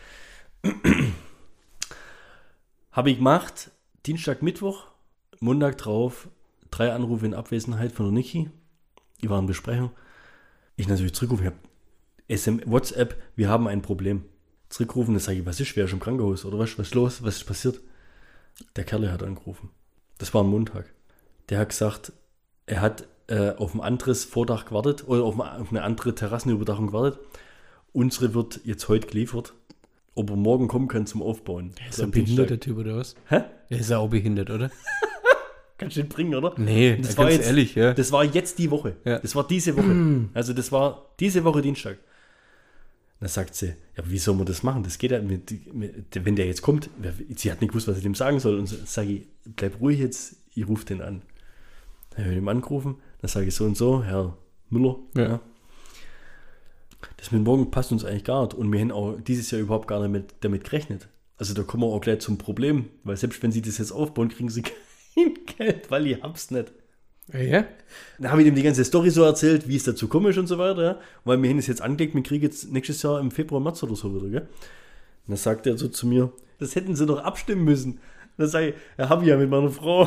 Habe ich gemacht, Dienstag, Mittwoch, Montag drauf, drei Anrufe in Abwesenheit von der Niki. Die waren in Besprechung. Ich natürlich zurückrufen, ich habe S M WhatsApp, wir haben ein Problem. Zurückrufen, dann sage ich, was ist, wer ist im Krankenhaus oder was, was ist los, was ist passiert? Der Kerl hat angerufen. Das war am Montag. Der hat gesagt, er hat äh, auf ein anderes Vordach gewartet oder auf eine, auf eine andere Terrassenüberdachung gewartet. Unsere wird jetzt heute geliefert, ob er morgen kommen kann zum Aufbauen. Ist Also er am behindert, der Dienstag. Typ, oder was? Hä? Der ist ja auch behindert, oder? Kannst du den bringen, oder? Nee, Das das war ganz jetzt- ehrlich, ja. Das war jetzt die Woche. Ja. Das war diese Woche. Also das war diese Woche Dienstag. Dann sagt sie, ja, wie soll man das machen? Das geht ja mit, mit wenn der jetzt kommt. Sie hat nicht gewusst, was ich dem sagen soll. Und so sage ich, bleib ruhig jetzt, ich rufe den an. Dann habe ich ihn angerufen. Dann sage ich so und so, Herr Müller. Ja. Das mit morgen passt uns eigentlich gar nicht. Und wir haben auch dieses Jahr überhaupt gar nicht mit, damit gerechnet. Also da kommen wir auch gleich zum Problem. Weil selbst wenn sie das jetzt aufbauen, kriegen sie kein Geld, weil ich hab's nicht. Ja, ja. Dann habe ich ihm die ganze Story so erzählt, wie es dazu kommt ist und so weiter. Ja. Weil wir haben es jetzt angelegt, wir kriegen jetzt nächstes Jahr im Februar, März oder so wieder. Gell? Und dann sagt er so zu mir, das hätten sie doch abstimmen müssen. Und dann sage ich, ja, habe ich ja mit meiner Frau.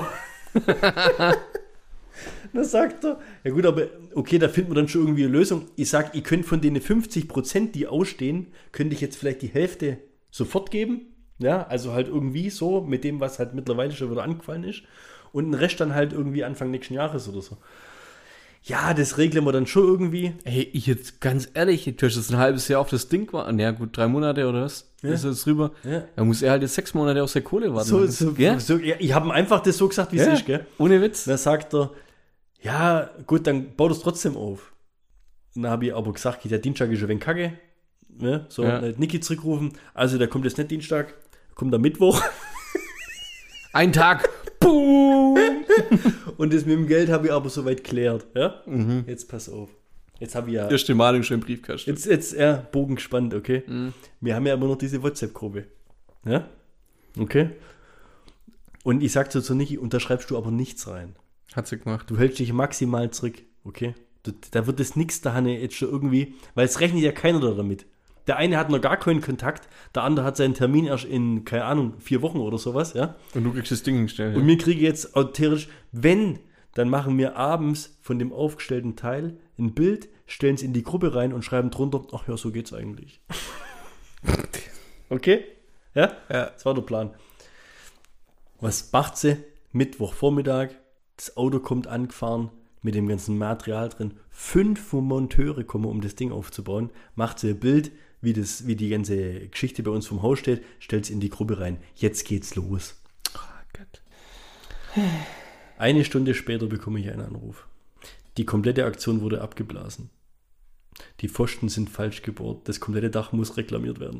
Dann sagt er, ja gut, aber okay, da finden wir dann schon irgendwie eine Lösung. Ich sage, ihr könnt von den fünfzig Prozent, die ausstehen, könnte ich jetzt vielleicht die Hälfte sofort geben. Ja, also halt irgendwie so mit dem, was halt mittlerweile schon wieder angefallen ist. Und den Rest dann halt irgendwie Anfang nächsten Jahres oder so. Ja, das regeln wir dann schon irgendwie. Ey, ich jetzt ganz ehrlich, du hast jetzt ein halbes Jahr auf das Ding warten. Ja, gut, drei Monate oder was? Ja. Ist das drüber? Ja. Da muss er halt jetzt sechs Monate aus der Kohle warten. So, Das- so, gell? so, ja, ich habe ihm einfach das so gesagt, wie Ja, es ist, gell? Ohne Witz. Dann sagt er, ja, gut, dann baut es trotzdem auf. Und dann habe ich aber gesagt, der Dienstag ist ein wenig kacke. Ne? So, Ja. dann hat Niki zurückgerufen. Also, der kommt jetzt nicht Dienstag, kommt am Mittwoch. Ein Tag. Und das mit dem Geld habe ich aber soweit klärt. Ja? Mhm. Jetzt pass auf. Jetzt habe ich ja... Erst die Mahnung schon im Briefkasten. Jetzt, jetzt, ja, Bogen gespannt, okay? Mhm. Wir haben ja immer noch diese WhatsApp-Gruppe. Ja? Okay? Und ich sag so zu Niki, unterschreibst du aber nichts rein. Hat sie gemacht. Du hältst dich maximal zurück, okay? Du, da wird es nichts da jetzt schon irgendwie, weil es rechnet ja keiner da damit. Der eine hat noch gar keinen Kontakt, der andere hat seinen Termin erst in, keine Ahnung, vier Wochen oder sowas, ja? Und du kriegst das Ding gestellt. Und mir kriege jetzt theoretisch, wenn, dann machen wir abends von dem aufgestellten Teil ein Bild, stellen es in die Gruppe rein und schreiben drunter, ach ja, so geht's eigentlich. Okay? Ja? Ja. Das war der Plan. Was macht sie? Mittwochvormittag, das Auto kommt angefahren mit dem ganzen Material drin. Fünf Monteure kommen, um das Ding aufzubauen. Macht sie ein Bild, wie, das, wie die ganze Geschichte bei uns vom Haus steht, stellt es in die Gruppe rein. Jetzt geht's los. Oh Gott. Eine Stunde später bekomme ich einen Anruf. Die komplette Aktion wurde abgeblasen. Die Pfosten sind falsch gebohrt. Das komplette Dach muss reklamiert werden.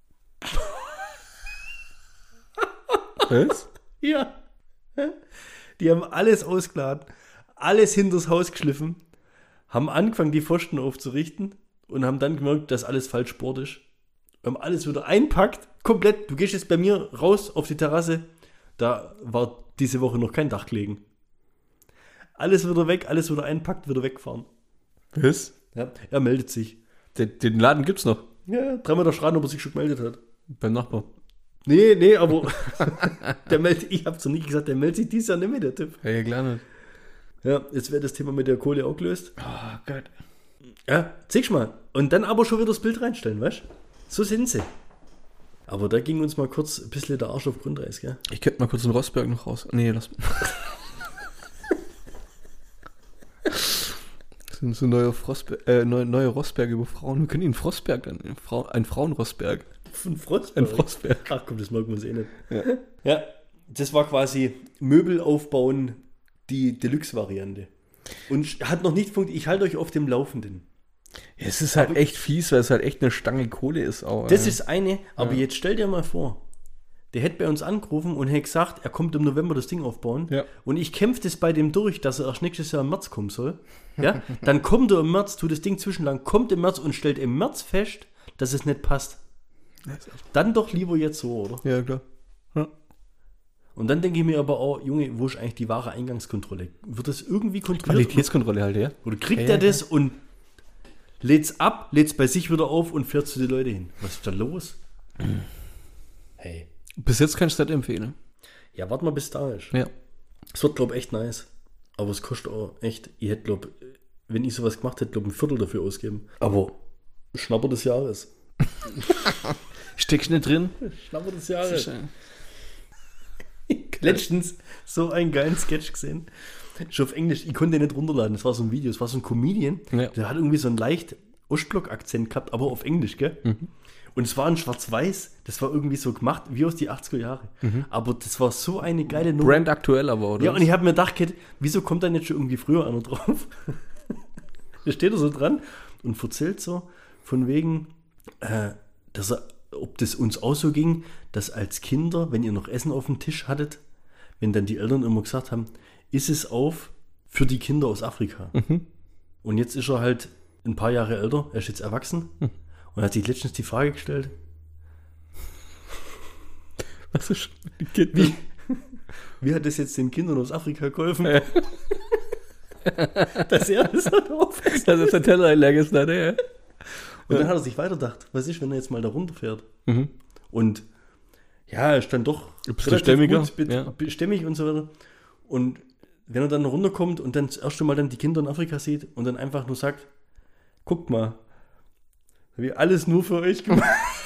Was? Ja. Die haben alles ausgeladen, alles hinters Haus geschliffen, haben angefangen, die Pfosten aufzurichten und haben dann gemerkt, dass alles falsch bohrt ist. Wir haben alles wieder einpackt, komplett. Du gehst jetzt bei mir raus auf die Terrasse, da war diese Woche noch kein Dach gelegen. Alles wieder weg, alles wieder einpackt, wieder wegfahren. Was? Ja, er meldet sich. Den, den Laden gibt's noch? Ja, dreimal der Schraden, ob er sich schon gemeldet hat. Beim Nachbar. Nee, nee, aber der meldet, ich habe zu Niki gesagt, der meldet sich dieses Jahr nicht mehr, der Typ. Ja, ja, klar nicht. Ja, jetzt wäre das Thema mit der Kohle auch gelöst. Oh Gott. Ja, siehst mal. Und dann aber schon wieder das Bild reinstellen, weißt du? So sind sie. Aber da ging uns mal kurz ein bisschen der Arsch auf Grundeis, gell? Ich könnte mal kurz den Rossberg noch raus. Nee, lass Das sind so neue, Frostberg, äh, neue, neue Rossberg über Frauen. Wir können ihn Frostberg dann, ein, Frau, ein Frauenrossberg. Von Frostberg? Ein Frostberg. Ach komm, das merken wir uns eh nicht. Ja. Ja, das war quasi Möbel aufbauen, die Deluxe-Variante. Und hat noch nicht funktioniert. Ich halte euch auf dem Laufenden. Ja, es ist halt aber echt fies, weil es halt echt eine Stange Kohle ist auch. Das ja. ist eine, aber ja. Jetzt stell dir mal vor, der hätte bei uns angerufen und hätte gesagt, er kommt im November das Ding aufbauen. Ja. Und ich kämpfe das bei dem durch, dass er erst nächstes Jahr im März kommen soll. Ja? Dann kommt er im März, tut das Ding zwischenlang, kommt im März und stellt im März fest, dass es nicht passt. Dann doch lieber jetzt so, oder? Ja, klar. Ja. Und dann denke ich mir aber auch, Junge, wo ist eigentlich die wahre Eingangskontrolle? Wird das irgendwie kontrolliert? Qualitätskontrolle halt, ja. Oder kriegt ja, er das ja. und lädt's ab, lädt's bei sich wieder auf und fährt zu den Leuten hin? Was ist da los? Hey. Bis jetzt kann ich das nicht empfehlen. Ja, warte mal, bis da ist. Ja. Es wird, glaube ich, echt nice. Aber es kostet auch echt, ich hätte, glaube wenn ich sowas gemacht hätte, glaube ich, ein Viertel dafür ausgeben. Aber Schnapper des Jahres. Steckst nicht drin? Schnapper des Jahres. Letztens so einen geilen Sketch gesehen. Schon auf Englisch, ich konnte den nicht runterladen. Das war so ein Video, das war so ein Comedian, ja. Der hat irgendwie so einen leicht Ostblock-Akzent gehabt, aber auf Englisch, gell? Mhm. Und es war in Schwarz-Weiß, das war irgendwie so gemacht, wie aus die achtziger Jahre. Mhm. Aber das war so eine geile Nummer. Brand aktuell aber, oder? Ja, und ich habe mir gedacht, wieso kommt dann jetzt schon irgendwie früher einer drauf? Da steht er so dran und erzählt so, von wegen, äh, dass er, ob das uns auch so ging, dass als Kinder, wenn ihr noch Essen auf dem Tisch hattet, wenn dann die Eltern immer gesagt haben, iss es auf für die Kinder aus Afrika. Mhm. Und jetzt ist er halt ein paar Jahre älter, er ist jetzt erwachsen mhm. und hat sich letztens die Frage gestellt, was ist wie, wie hat das jetzt den Kindern aus Afrika geholfen? Ja. Dass er das hat auf. Das ist der Teller leer ist, ja. Und dann hat er sich weitergedacht, was ist, wenn er jetzt mal da runterfährt? Mhm. Und ja, er ist dann doch stämmiger, gut, ja. stämmig und so weiter. Und wenn er dann runterkommt und dann das erste Mal dann die Kinder in Afrika sieht und dann einfach nur sagt, guckt mal, habe ich alles nur für euch gemacht.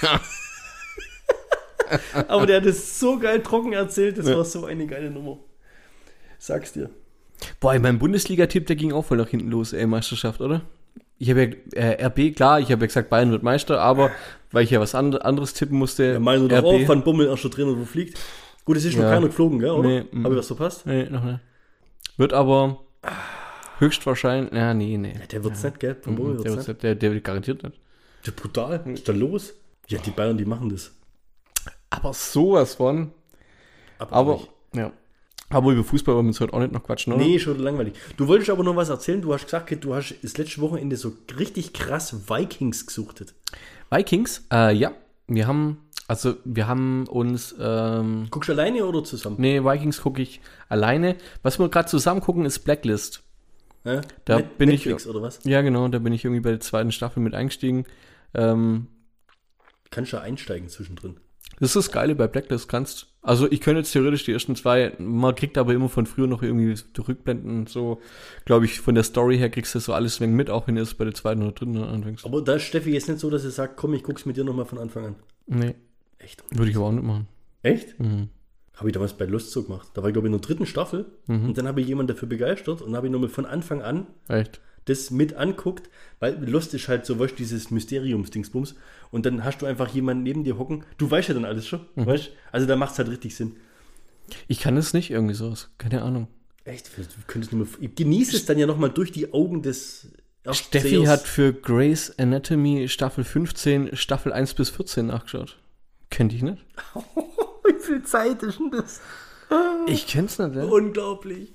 Aber der hat es so geil trocken erzählt, das ja. war so eine geile Nummer. Sag's dir. Boah, mein Bundesliga-Tipp, der ging auch voll nach hinten los, ey, Meisterschaft, oder? Ich habe ja, äh, R B, klar, ich habe ja gesagt, Bayern wird Meister, aber weil ich ja was and- anderes tippen musste. Ja, Meinst du doch auch, Van Bommel erster Trainer, wo fliegt? Gut, es ist ja. noch keiner geflogen, gell, oder? Nee, habe ich was verpasst? Nee, noch nicht. Wird aber höchstwahrscheinlich, ja, nee, nee. Ja, der wird's ja. nicht, gell? Van Bommel mhm, wird's der nicht. Der, der wird garantiert nicht. Der brutal, was ist da los? Ja, die Bayern, die machen das. Aber sowas von. Aber, aber ja. Aber über Fußball wollen wir uns heute auch nicht noch quatschen, oder? Nee, schon langweilig. Du wolltest aber noch was erzählen. Du hast gesagt, du hast das letzte Wochenende so richtig krass Vikings gesuchtet. Vikings? Äh, ja. Wir haben, also wir haben uns, ähm, Guckst du alleine oder zusammen? nee, Vikings gucke ich alleine. Was wir gerade zusammen gucken, ist Blacklist. Ja? Da Net- bin Netflix ich, oder was? ja genau, da bin ich irgendwie bei der zweiten Staffel mit eingestiegen. Ähm, Kannst du einsteigen zwischendrin. Das ist das Geile bei Blacklist, kannst, also ich könnte jetzt theoretisch die ersten zwei, man kriegt aber immer von früher noch irgendwie Rückblenden und so, glaube ich, von der Story her kriegst du so alles wegen mit, auch wenn du es bei der zweiten oder dritten anfängst. Aber da ist Steffi jetzt nicht so, dass sie sagt, komm, ich guck's mit dir nochmal von Anfang an. Nee, Echt? würde ich aber auch nicht machen. Echt? Mhm. Habe ich damals bei Lust so gemacht. Da war ich, glaube ich, in der dritten Staffel Mhm. und dann habe ich jemanden dafür begeistert und habe ich nochmal von Anfang an Echt? das mit anguckt, weil Lust ist halt so, weißt du, dieses Mysteriums-Dingsbums und dann hast du einfach jemanden neben dir hocken. Du weißt ja dann alles schon, Mhm. weißt? Also da macht es halt richtig Sinn. Ich kann es nicht irgendwie sowas, keine Ahnung. Echt? Du könntest nur mal, ich genieße es dann ja nochmal durch die Augen des Steffi Erstsehers. hat für Grey's Anatomy Staffel fünfzehn, Staffel eins bis vierzehn nachgeschaut. Kennt ich nicht? Wie viel Zeit ist denn das? Ich kenn's nicht, ja. Unglaublich.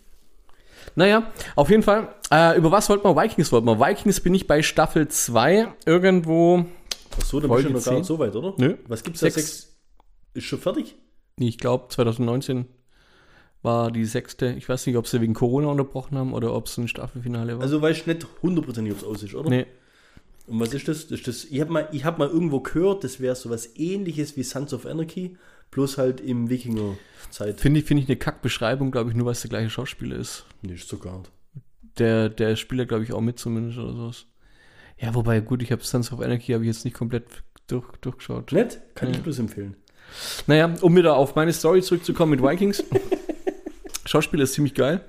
Naja, auf jeden Fall. Äh, über was wollten wir? Vikings wollten wir. Vikings bin ich bei Staffel zwei irgendwo. Achso, dann Folge bist du noch gar zehn? nicht so weit, oder? Nö. Was gibt's da? Sechs. Sechs? Ist schon fertig? Ich glaube, zwanzig neunzehn war die sechste. Ich weiß nicht, ob sie wegen Corona unterbrochen haben oder ob es ein Staffelfinale war. Also weißt du nicht hundertprozentig, ob es aus ist, oder? nee. Und was ist das? ist das ich habe mal, ich hab mal irgendwo gehört, das wäre so was ähnliches wie Sons of Anarchy, bloß halt im Wikinger-Zeit. Finde ich, find ich eine Kackbeschreibung, glaube ich, nur weil es der gleiche Schauspieler ist. Nee, ist so gar nicht. Der, der Spieler, glaube ich, auch mit zumindest oder sowas. Ja, wobei, gut, ich habe Sons of Anarchy habe ich jetzt nicht komplett durch, durchgeschaut. Nett? Kann Ja. ich bloß empfehlen. Naja, um wieder auf meine Story zurückzukommen mit Vikings. Schauspieler ist ziemlich geil.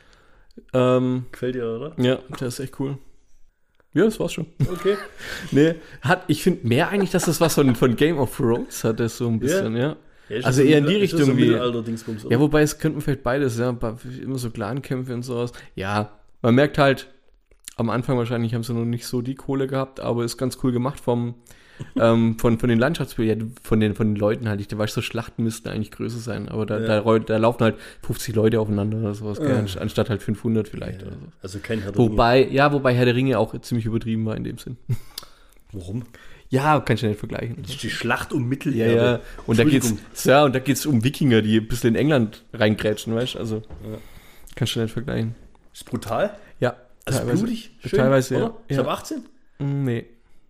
Ähm, Gefällt dir, oder? ja, der ist echt cool. Ja, das war's schon. Okay. Nee, hat, ich finde mehr eigentlich, dass das was von, von Game of Thrones hat, das so ein bisschen, ja. Ja, ist Also das eher in so- die ist das Richtung so wie- Mittelalter-Dingsbums, oder? Ja, wobei es könnten vielleicht beides, ja, ba- immer so Clankämpfe und sowas. Ja, man merkt halt, am Anfang wahrscheinlich haben sie noch nicht so die Kohle gehabt, aber ist ganz cool gemacht vom, ähm, von, von den Landschaftsbildern, ja, von den, von den Leuten halt. Ich weiß, so Schlachten müssten eigentlich größer sein, aber da, Ja. da, reu- da laufen halt fünfzig Leute aufeinander oder sowas, gell, Ja. anst- anstatt halt fünfhundert vielleicht Ja, oder so. also kein Herr der Ringe. Wobei, ja, wobei Herr der Ringe auch ziemlich übertrieben war in dem Sinn. Warum? Ja, kannst du nicht vergleichen. Das ist die Schlacht um Ja, Mittelerde. ja. Und da geht's, Entschuldigung. ja, und da geht's um Wikinger, die ein bisschen in England reingrätschen, weißt du? Also, Ja. kannst du nicht vergleichen. Ist brutal. Ja. Also blutig. Schön, teilweise, ja. oder? Ist Ja. ab achtzehn? Nee.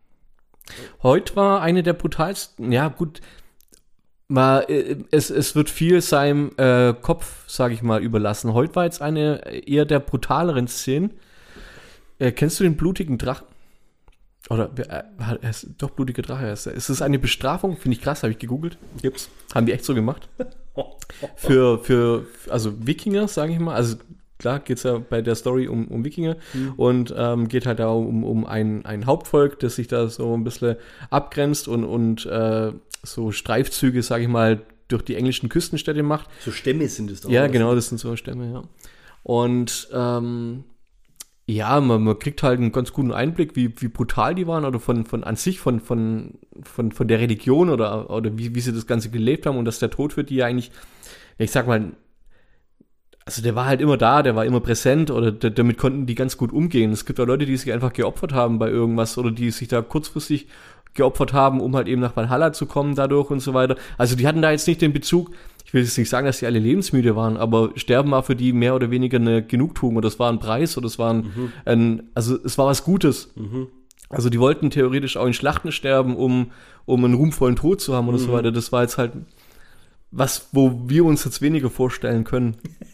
Heute war eine der brutalsten, ja, gut, mal, äh, es, es wird viel seinem äh, Kopf, sage ich mal, überlassen. Heute war jetzt eine eher der brutaleren Szenen. Äh, kennst du den blutigen Drachen? Oder, äh, er ist doch blutiger Drache. Ist es ist eine Bestrafung, finde ich krass, habe ich gegoogelt. Gibt's. Haben die echt so gemacht. Für, für, also Wikinger, sage ich mal, also klar geht es ja bei der Story um, um Wikinger Mhm. und ähm, geht halt da um, um ein, ein Hauptvolk, das sich da so ein bisschen abgrenzt und, und äh, so Streifzüge, sage ich mal, durch die englischen Küstenstädte macht. So Stämme sind es doch. Ja, oder? genau, das sind so Stämme, ja. Und ähm, ja, man, man kriegt halt einen ganz guten Einblick, wie, wie brutal die waren oder von, von an sich, von, von, von, von der Religion oder, oder wie, wie sie das Ganze gelebt haben und dass der Tod für die ja eigentlich, ich sag mal, also der war halt immer da, der war immer präsent oder d- damit konnten die ganz gut umgehen. Es gibt auch Leute, die sich einfach geopfert haben bei irgendwas oder die sich da kurzfristig geopfert haben, um halt eben nach Valhalla zu kommen dadurch und so weiter. Also die hatten da jetzt nicht den Bezug, ich will jetzt nicht sagen, dass die alle lebensmüde waren, aber Sterben war für die mehr oder weniger eine Genugtuung oder das war ein Preis oder das war ein, Mhm. ein also es war was Gutes. Mhm. Also die wollten theoretisch auch in Schlachten sterben, um, um einen ruhmvollen Tod zu haben oder Mhm. so weiter. Das war jetzt halt was, wo wir uns jetzt weniger vorstellen können.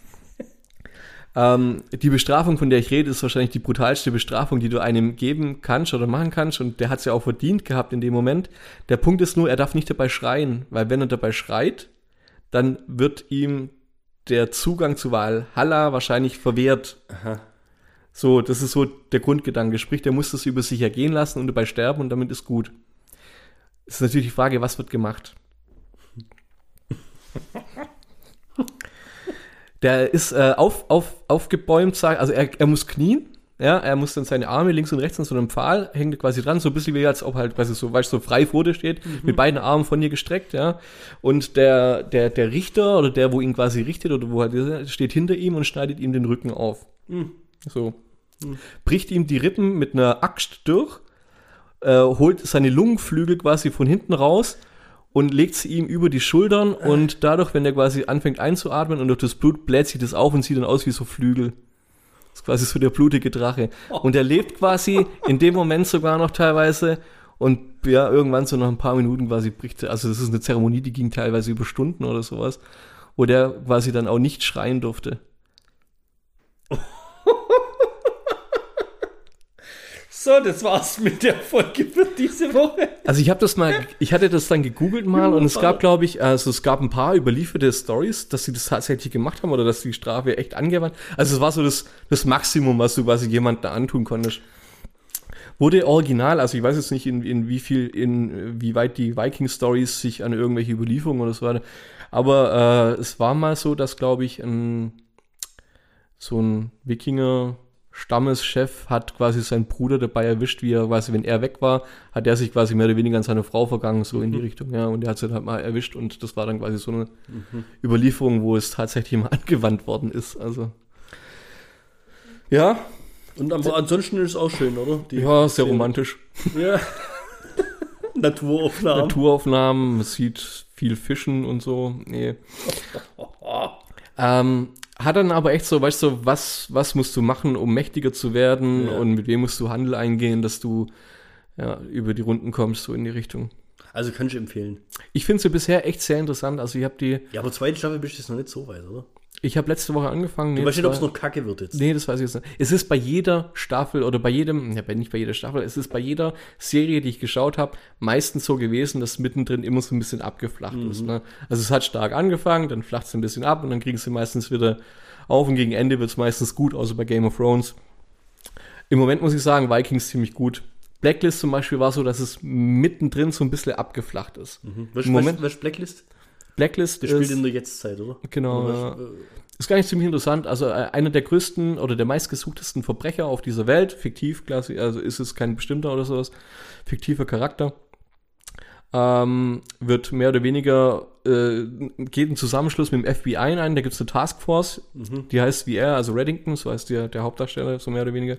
ähm, die Bestrafung, von der ich rede, ist wahrscheinlich die brutalste Bestrafung, die du einem geben kannst oder machen kannst. Und der hat es ja auch verdient gehabt in dem Moment. Der Punkt ist nur, er darf nicht dabei schreien, weil wenn er dabei schreit, dann wird ihm der Zugang zu Valhalla wahrscheinlich verwehrt. Aha. So, das ist so der Grundgedanke. Sprich, der muss das über sich ergehen lassen und dabei sterben und damit ist gut. Es ist natürlich die Frage, was wird gemacht? Der ist äh, auf, auf, aufgebäumt, sag- also er, er muss knien, Ja, er muss dann seine Arme links und rechts an so einem Pfahl, hängt quasi dran, so ein bisschen wie als ob halt quasi so, weißt du, so frei vor dir steht, mhm. mit beiden Armen von ihr gestreckt, ja. Und der, der, der Richter oder der, wo ihn quasi richtet oder wo halt steht hinter ihm und schneidet ihm den Rücken auf. Mhm. So. Mhm. Bricht ihm die Rippen mit einer Axt durch, äh, holt seine Lungenflügel quasi von hinten raus und legt sie ihm über die Schultern und dadurch, wenn er quasi anfängt einzuatmen und durch das Blut bläht sich das auf und sieht dann aus wie so Flügel. Das ist quasi so der blutige Drache. Und er lebt quasi in dem Moment sogar noch teilweise und ja, irgendwann so nach ein paar Minuten quasi bricht, also das ist eine Zeremonie, die ging teilweise über Stunden oder sowas, wo der quasi dann auch nicht schreien durfte. So, das war's mit der Folge für diese Woche. Also ich habe das mal, ich hatte das dann gegoogelt mal und es gab, glaube ich, also es gab ein paar überlieferte Stories, dass sie das tatsächlich gemacht haben oder dass die Strafe echt angewandt. Also es war so das, das Maximum, was du quasi jemandem antun konntest. Wurde original, also ich weiß jetzt nicht, in, in wie viel, in wie weit die Viking-Stories sich an irgendwelche Überlieferungen oder so weiter, aber äh, es war mal so, dass, glaube ich, ein, so ein Wikinger Stammeschef hat quasi seinen Bruder dabei erwischt, wie er quasi, wenn er weg war, hat er sich quasi mehr oder weniger an seine Frau vergangen, so in die Richtung, ja, und der hat sie halt mal erwischt und das war dann quasi so eine mhm. Überlieferung, wo es tatsächlich mal angewandt worden ist, also. Ja. Und aber ansonsten ist es auch schön, oder? Die ja, sehr romantisch. Ja. Naturaufnahmen. Naturaufnahmen, man sieht viel Fischen und so, nee. ähm, Hat dann aber echt so, weißt du, was, was musst du machen, um mächtiger zu werden ja. und mit wem musst du Handel eingehen, dass du ja, über die Runden kommst, so in die Richtung. Also kann ich empfehlen. Ich finde sie bisher echt sehr interessant. Also ich habe die... Ja, aber zweite Staffel bist du jetzt noch nicht so weit, oder? Ich habe letzte Woche angefangen. Du nee, weißt nicht, ob es noch kacke wird jetzt. Nee, das weiß ich jetzt nicht. Es ist bei jeder Staffel oder bei jedem, ja, nicht bei jeder Staffel, es ist bei jeder Serie, die ich geschaut habe, meistens so gewesen, dass mittendrin immer so ein bisschen abgeflacht mhm. ist. Ne? Also es hat stark angefangen, dann flacht es ein bisschen ab und dann kriegen sie meistens wieder auf und gegen Ende wird es meistens gut, außer bei Game of Thrones. Im Moment muss ich sagen, Vikings ziemlich gut. Blacklist zum Beispiel war so, dass es mittendrin so ein bisschen abgeflacht ist. Mhm. Was, Moment, was, was Blacklist? Blacklist das spielt in der Jetztzeit, oder? Genau. Oder was, äh, ist gar nicht ziemlich interessant. Also äh, einer der größten oder der meistgesuchtesten Verbrecher auf dieser Welt, fiktiv, quasi, also ist es kein bestimmter oder sowas, fiktiver Charakter, ähm, wird mehr oder weniger, äh, geht ein Zusammenschluss mit dem F B I ein, da gibt es eine Taskforce, mhm. die heißt wie er, also Reddington, so heißt der, der Hauptdarsteller, so mehr oder weniger.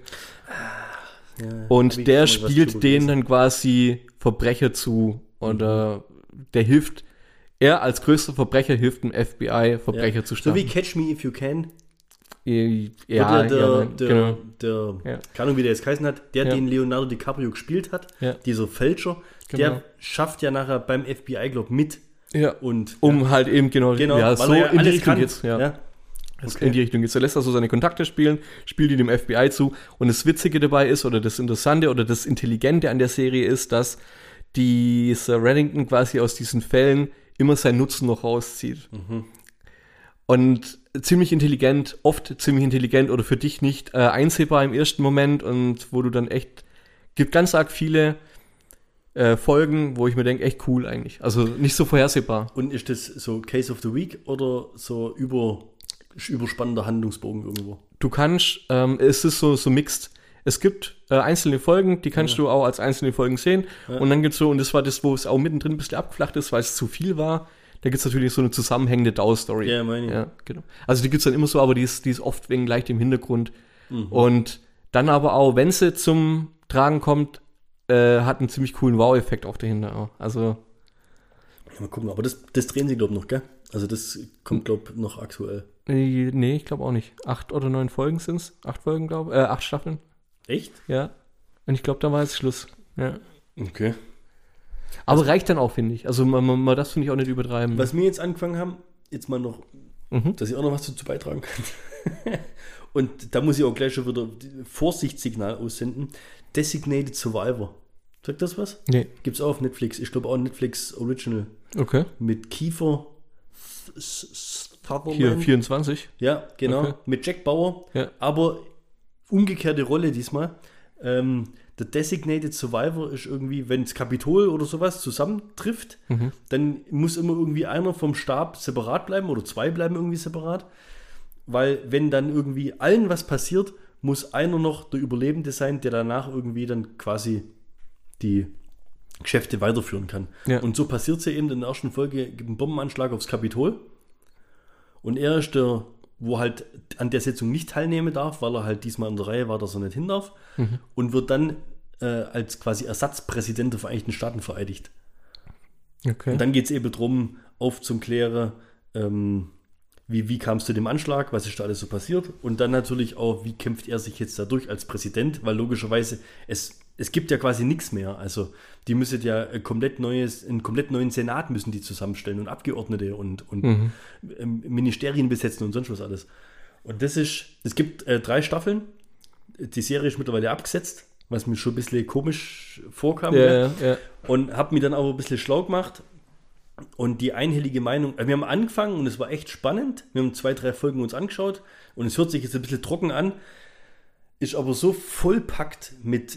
Ja, und der spielt denen dann quasi Verbrecher zu oder mhm. der hilft, er als größter Verbrecher hilft dem F B I, Verbrecher ja. zu stoppen. So wie Catch Me If You Can. Ja, ja, der, ja, der, der, genau. der ja. keine Ahnung, wie der jetzt geheißen hat, der, ja. den Leonardo DiCaprio gespielt hat, ja. dieser Fälscher, genau. der schafft ja nachher beim F B I, glaube ich, mit. Ja, und, um ja. halt eben, genau, genau ja, so ja in die Richtung geht's. Ja. Ja. Okay. In die Richtung geht's. Er lässt also seine Kontakte spielen, spielt die dem F B I zu und das Witzige dabei ist, oder das Interessante oder das Intelligente an der Serie ist, dass dieser Reddington quasi aus diesen Fällen immer seinen Nutzen noch rauszieht. Mhm. Und ziemlich intelligent, oft ziemlich intelligent oder für dich nicht äh, einsehbar im ersten Moment und wo du dann echt, gibt ganz arg viele äh, Folgen, wo ich mir denke, echt cool eigentlich. Also nicht so vorhersehbar. Und ist das so Case of the Week oder so über, überspannender Handlungsbogen irgendwo? Du kannst, ähm, es ist so, so mixed. Es gibt äh, einzelne Folgen, die kannst ja. du auch als einzelne Folgen sehen. Ja. Und dann gibt's so, und das war das, wo es auch mittendrin ein bisschen abgeflacht ist, weil es zu viel war. Da gibt's natürlich so eine zusammenhängende Dauerstory. Ja, meine ich. Ja, genau. Also die gibt's dann immer so, aber die ist, die ist oft wegen leicht im Hintergrund. Mhm. Und dann aber auch, wenn sie zum Tragen kommt, äh, hat einen ziemlich coolen Wow-Effekt auch dahinter auch. Also. Ja, mal gucken, aber das, das drehen sie, glaube ich, noch, gell? Also das kommt, glaube ich, noch aktuell. Äh, nee, ich glaube auch nicht. Acht oder neun Folgen sind's. Acht Folgen, glaube ich. Äh, acht Staffeln. Echt? Ja. Und ich glaube, da war jetzt Schluss. Ja. Okay. Aber also, reicht dann auch, finde ich. Also man, man das finde ich auch nicht übertreiben. Was wir jetzt angefangen haben, jetzt mal noch, mhm. dass ich auch noch was dazu beitragen kann. Und da muss ich auch gleich schon wieder Vorsichtssignal aussenden. Designated Survivor. Sagt das was? Nee. Gibt's auch auf Netflix. Ich glaube auch Netflix Original. Okay. Mit Kiefer Sutherland. Hier, vierundzwanzig. Ja, genau. Okay. Mit Jack Bauer. Ja. Aber umgekehrte Rolle diesmal. Ähm, der Designated Survivor ist irgendwie, wenn das Kapitol oder sowas zusammentrifft, mhm. dann muss immer irgendwie einer vom Stab separat bleiben oder zwei bleiben irgendwie separat. Weil wenn dann irgendwie allen was passiert, muss einer noch der Überlebende sein, der danach irgendwie dann quasi die Geschäfte weiterführen kann. Ja. Und so passiert es ja eben in der ersten Folge, gibt einen Bombenanschlag aufs Kapitol und er ist der, wo halt an der Sitzung nicht teilnehmen darf, weil er halt diesmal in der Reihe war, dass er nicht hin darf mhm. und wird dann äh, als quasi Ersatzpräsident der Vereinigten Staaten vereidigt. Okay. Und dann geht es eben darum, aufzuklären, ähm, wie, wie kam es zu dem Anschlag, was ist da alles so passiert und dann natürlich auch, wie kämpft er sich jetzt dadurch als Präsident, weil logischerweise es, es gibt ja quasi nichts mehr, also die müssen ja ein komplett neues, einen komplett neuen Senat müssen die zusammenstellen und Abgeordnete und, und Mhm. ähm, Ministerien besetzen und sonst was alles. Und das ist, es gibt äh, drei Staffeln, die Serie ist mittlerweile abgesetzt, was mir schon ein bisschen komisch vorkam. Ja, Ja, ja, ja. Und habe mich dann aber ein bisschen schlau gemacht. Und die einhellige Meinung, wir haben angefangen und es war echt spannend. Wir haben zwei, drei Folgen uns angeschaut und es hört sich jetzt ein bisschen trocken an, ist aber so vollpackt mit,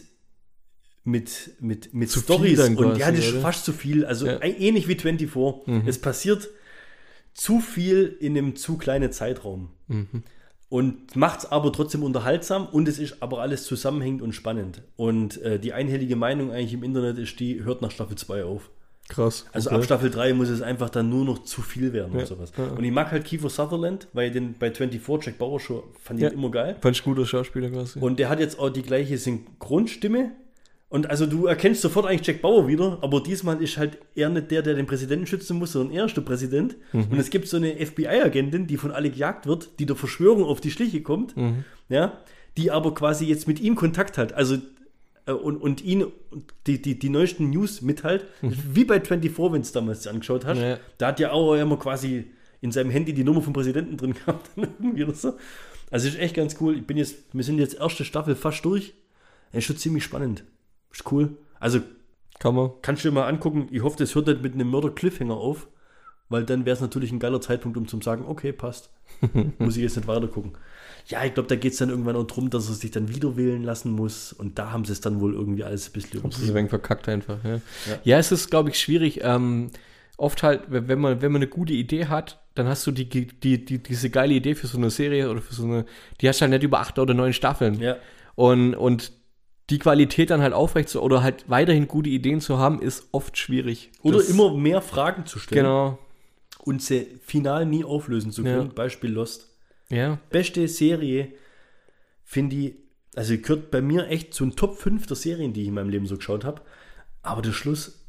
mit, mit, mit Zu viel Storys dann und quasi, ja, das ist oder? fast zu viel. Also Ja. ein- ähnlich wie vierundzwanzig. Mhm. Es passiert zu viel in einem zu kleinen Zeitraum. Mhm. Und macht es aber trotzdem unterhaltsam und es ist aber alles zusammenhängend und spannend. Und äh, die einhellige Meinung eigentlich im Internet ist, die hört nach Staffel zwei auf. Krass. Also okay. ab Staffel drei muss es einfach dann nur noch zu viel werden Ja, oder sowas. ja. Und ich mag halt Kiefer Sutherland, weil den bei vierundzwanzig Jack Bauer Show fand ich Ja. immer geil. Fand ich guter Schauspieler quasi. Und der hat jetzt auch die gleiche Synchronstimme. Und also du erkennst sofort eigentlich Jack Bauer wieder, aber diesmal ist halt er nicht der, der den Präsidenten schützen muss, sondern er ist der Präsident. Mhm. Und es gibt so eine F B I-Agentin, die von alle gejagt wird, die der Verschwörung auf die Schliche kommt, Mhm. ja, die aber quasi jetzt mit ihm Kontakt hat. Also äh, und, und ihn die, die, die neuesten News mitteilt, wie bei vierundzwanzig, wenn du es damals angeschaut hast. Ja. Da hat ja auch immer quasi in seinem Handy die Nummer vom Präsidenten drin gehabt. Irgendwie oder so. Also ist echt ganz cool. Ich bin jetzt, wir sind jetzt erste Staffel fast durch. Ist schon ziemlich spannend. Ist cool. Also Kann man. kannst du dir mal angucken. Ich hoffe, das hört nicht mit einem Mörder-Cliffhanger auf, weil dann wäre es natürlich ein geiler Zeitpunkt, um zu sagen, okay, passt. Muss ich jetzt nicht weiter gucken. Ja, ich glaube, da geht es dann irgendwann auch darum, dass er sich dann wieder wählen lassen muss und da haben sie es dann wohl irgendwie alles ein bisschen Das ist ein wenig verkackt einfach. Ja, Ja. ja es ist, glaube ich, schwierig. Ähm, oft halt, wenn man, wenn man eine gute Idee hat, dann hast du die, die, die, diese geile Idee für so eine Serie oder für so eine, die hast du halt nicht über acht oder neun Staffeln. Ja. Und, und die Qualität dann halt aufrecht zu oder halt weiterhin gute Ideen zu haben, ist oft schwierig. Oder Das- immer mehr Fragen zu stellen Genau. und sie final nie auflösen zu können. Ja. Beispiel Lost. Ja. Beste Serie, finde ich, also gehört bei mir echt zu den Top fünf der Serien, die ich in meinem Leben so geschaut habe. Aber der Schluss,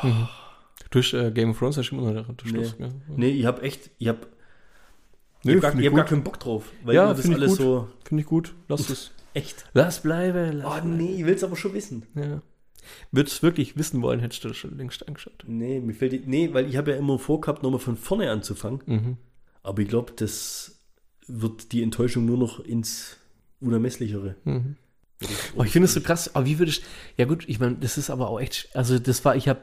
Durch äh, Game of Thrones hast du immer noch der nee, Schluss. Ja. nee ich habe echt, ich habe Nö, ich hab gar, find ich ich hab gar gut. keinen Bock drauf. Weil Ja, mir das finde ich alles gut. so Finde ich gut. Lass es. echt. Lass bleiben. Lass Oh nee, ich will es aber schon wissen. Ja. Würdest du wirklich wissen wollen, hättest du das schon längst angeschaut. Nee, mir fällt die, nee, weil ich habe ja immer vorgehabt, nochmal von vorne anzufangen. Mhm. Aber ich glaube, das wird die Enttäuschung nur noch ins Unermesslichere. Mhm. Oh, ich finde es so krass. Aber wie würde ich. Ja, gut, ich meine, das ist aber auch echt. Also, das war, ich habe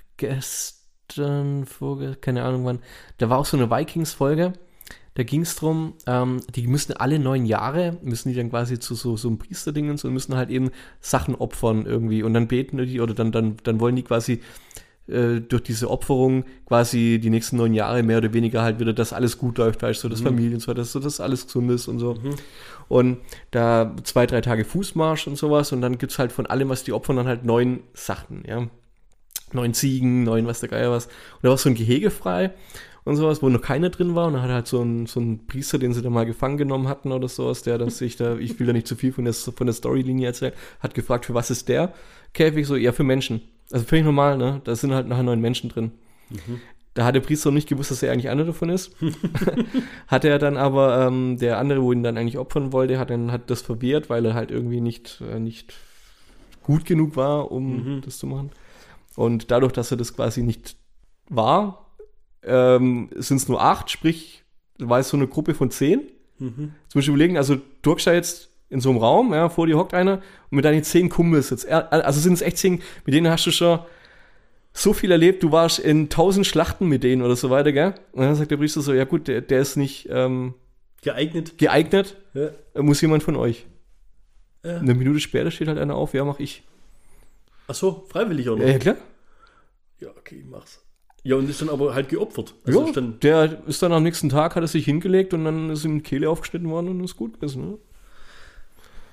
gestern, vorge, keine Ahnung wann, da war auch so eine Vikings-Folge. Da ging es darum, ähm, die müssen alle neun Jahre, müssen die dann quasi zu so, so einem Priesterding und so und müssen halt eben Sachen opfern irgendwie. Und dann beten die oder dann, dann, dann wollen die quasi äh, durch diese Opferung quasi die nächsten neun Jahre mehr oder weniger halt wieder, dass alles gut läuft, weißt du, so, dass Mhm. Familie und so, dass so, dass alles gesund ist und so. Mhm. Und da zwei, drei Tage Fußmarsch und sowas und dann gibt's halt von allem, was die opfern, dann halt neun Sachen, ja. Neun Ziegen, neun was der Geier was. Und da war so ein Gehege frei und sowas, wo noch keiner drin war. Und dann hat halt so ein, so ein Priester, den sie da mal gefangen genommen hatten oder sowas, der dann sich da, ich will da nicht zu viel von der, von der Storylinie erzählen, hat gefragt, für was ist der Käfig? So, ja, für Menschen. Also völlig normal, ne? Da sind halt nachher neun Menschen drin. Mhm. Da hat der Priester noch nicht gewusst, dass er eigentlich einer davon ist. Hat er dann aber, ähm, der andere, wo ihn dann eigentlich opfern wollte, hat dann hat das verwehrt, weil er halt irgendwie nicht, äh, nicht gut genug war, um Mhm. das zu machen. Und dadurch, dass er das quasi nicht war, ähm, sind es nur acht, sprich, war es so eine Gruppe von zehn. Mhm. Zum Beispiel überlegen, also du hockst da jetzt in so einem Raum, ja, vor dir hockt einer und mit deinen zehn Kumpels jetzt, also sind es echt zehn, mit denen hast du schon so viel erlebt, du warst in tausend Schlachten mit denen oder so weiter, gell? Und dann sagt der Priester so, ja gut, der, der ist nicht ähm, Geeignet. geeignet, Ja. muss jemand von euch. Ja. Eine Minute später steht halt einer auf, ja, mach ich. Ach so, freiwillig auch noch. Ja, ja klar. Ja, okay, ich mach's. Ja, und ist dann aber halt geopfert. Also Ja, ist dann, der ist dann am nächsten Tag, hat er sich hingelegt und dann ist ihm die Kehle aufgeschnitten worden und ist gut gewesen. Ne?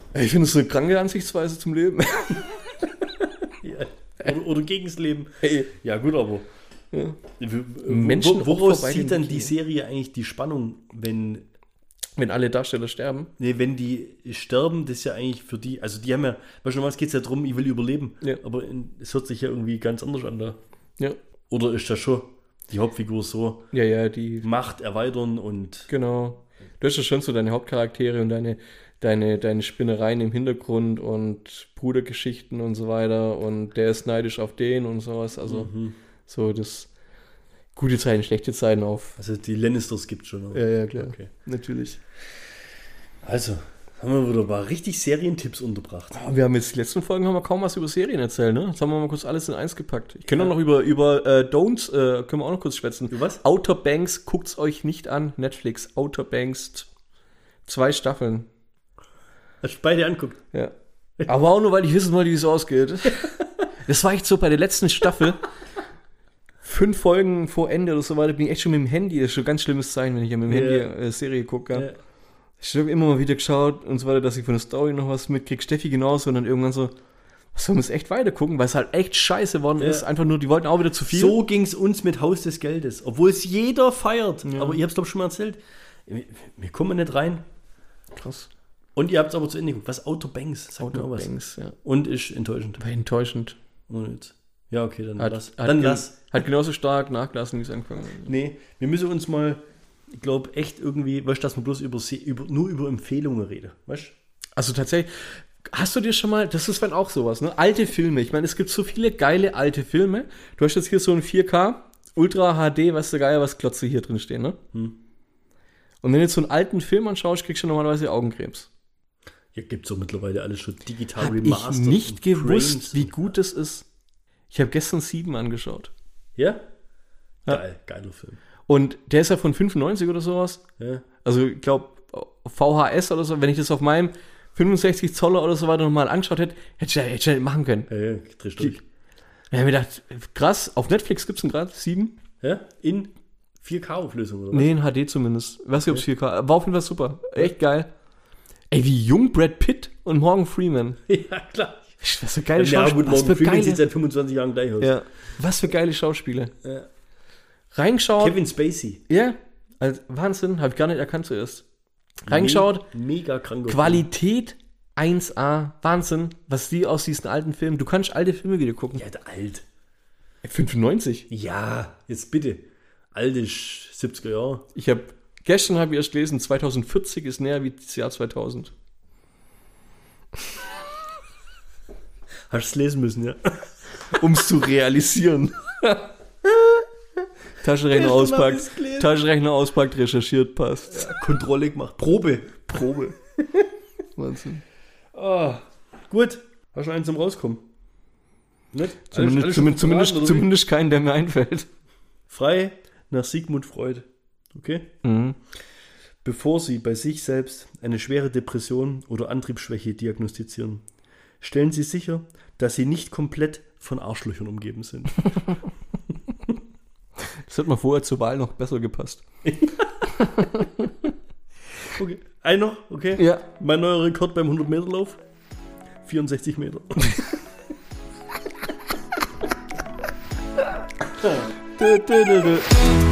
Ich finde es eine kranke Ansichtsweise zum Leben. Ja. Oder, oder gegens Leben. Hey. Ja, gut, aber. Ja. W- Menschen wo, woraus Opfer bei zieht den dann Wiki. die Serie eigentlich die Spannung, wenn, Wenn alle Darsteller sterben. nee, wenn die sterben, das ist ja eigentlich für die, also die haben ja, weißt du was, geht es ja darum, ich will überleben. Ja. Aber in, es hört sich ja irgendwie ganz anders an da. Ja. Oder ist das schon die Hauptfigur so Ja, ja, die. Macht erweitern und Genau. Du hast ja schon so deine Hauptcharaktere und deine, deine, deine Spinnereien im Hintergrund und Brudergeschichten und so weiter. Und der ist neidisch auf den und sowas. Also so das gute Zeiten, schlechte Zeiten auf. also die Lannisters gibt es schon. Ja, ja, klar. Okay. Natürlich. Also, haben wir wieder mal richtig Serientipps unterbracht. Oh, wir haben jetzt die letzten Folgen haben wir kaum was über Serien erzählt, ne? Jetzt haben wir mal kurz alles in eins gepackt. Ich kann auch noch über, über äh, Don'ts, äh, können wir auch noch kurz schwätzen. Über was? Outer Banks, guckt's euch nicht an. Netflix, Outer Banks, zwei Staffeln. Hast du beide anguckt? Ja. Aber auch nur, weil ich wissen wollte, wie es ausgeht. Das war echt so bei der letzten Staffel. Fünf Folgen vor Ende oder so weiter bin ich echt schon mit dem Handy. Das ist schon ein ganz schlimmes Zeichen, wenn ich ja mit dem Ja. Handy äh, Serie gucke. Ja. Ja. Ich habe immer mal wieder geschaut und so weiter, dass ich von der Story noch was mitkriege. Steffi genauso und dann irgendwann so, was sollen wir jetzt echt weiter gucken, weil es halt echt scheiße geworden Ja. ist. Einfach nur, die wollten auch wieder zu viel. So ging es uns mit Haus des Geldes. Obwohl es jeder feiert. Ja. Aber ich habe es, glaube ich, schon mal erzählt. Wir, wir kommen nicht rein. Krass. Und ihr habt es aber zu Ende geguckt. Was? Outer Banks? Sagt Outer mir auch was. Banks, ja. Und ist enttäuschend. War enttäuschend. Und jetzt. Ja, okay, dann Hat, lass. hat, Dann gen- lass. hat genauso stark nachgelassen, wie es angefangen hat. Nee, wir müssen uns mal, ich glaube, echt irgendwie, weißt du, dass man bloß über, Se- über, nur über Empfehlungen reden. Weißt du? Also tatsächlich, hast du dir schon mal, das ist dann auch sowas, ne? Alte Filme. Ich meine, es gibt so viele geile alte Filme. Du hast jetzt hier so ein vier K, Ultra H D, weißt du geil, was Klotze hier drin stehen, ne? Hm. Und wenn du jetzt so einen alten Film anschaust, kriegst du normalerweise Augenkrebs. Ja, gibt es doch mittlerweile alles schon digital Hab ich remastered. nicht und gewusst, Frames. wie gut das ist. Ich habe gestern Sieben angeschaut. Ja? Ja. Geil, geiler Film. Und der ist ja von fünfundneunzig oder sowas. Ja. Also ich glaube, V H S oder so, wenn ich das auf meinem fünfundsechzig Zoller oder so weiter nochmal angeschaut hätte, hätte ich ja hätte ich ja nicht machen können. Ja, ja, drehst durch. Ich habe mir gedacht, krass, auf Netflix gibt es einen gerade, Sieben. Ja? In vier K-Auflösung, oder was? Nee, in H D zumindest. Ich weiß nicht, ob es vier K. War auf jeden Fall super. Echt geil. Ey, wie jung Brad Pitt und Morgan Freeman. Ja, klar. Was für geile Ja, gut, Schauspieler. Was Morgan für Freeman geile, sieht seit fünfundzwanzig Jahren gleich aus. ja. Was für geile Schauspieler. Ja. Reingeschaut. Kevin Spacey. Ja, also Wahnsinn, habe ich gar nicht erkannt zuerst. Reingeschaut, Me mega kranker Qualität eins A, Wahnsinn, was die aus diesen alten Filmen, du kannst alte Filme wieder gucken. Film. Ja, der alt. fünfundneunzig. Ja, jetzt bitte. Alte Sch- siebziger Jahre. Ich habe, gestern habe ich erst gelesen, zweitausendvierzig ist näher wie das Jahr zweitausend. Hast du es lesen müssen, ja? Um es zu realisieren. Taschenrechner Ja, schon hab auspackt, ich's gelesen. Taschenrechner auspackt, recherchiert, passt. Kontrolle gemacht. Probe. Probe. Wahnsinn. Ah, gut. Hast du einen zum Rauskommen? Nicht? Alles- Zumindest, alles schon zumindest, zumindest, verraten, oder wie? zumindest keinen, der mir einfällt. Frei nach Sigmund Freud. Okay? Mhm. Bevor Sie bei sich selbst eine schwere Depression oder Antriebsschwäche diagnostizieren, stellen Sie sicher, dass Sie nicht komplett von Arschlöchern umgeben sind. Das hat mir vorher zur Wahl noch besser gepasst. Okay. Ein noch, okay? Ja. Mein neuer Rekord beim hundert Meter Lauf? vierundsechzig Meter. Dö, dö, dö, dö.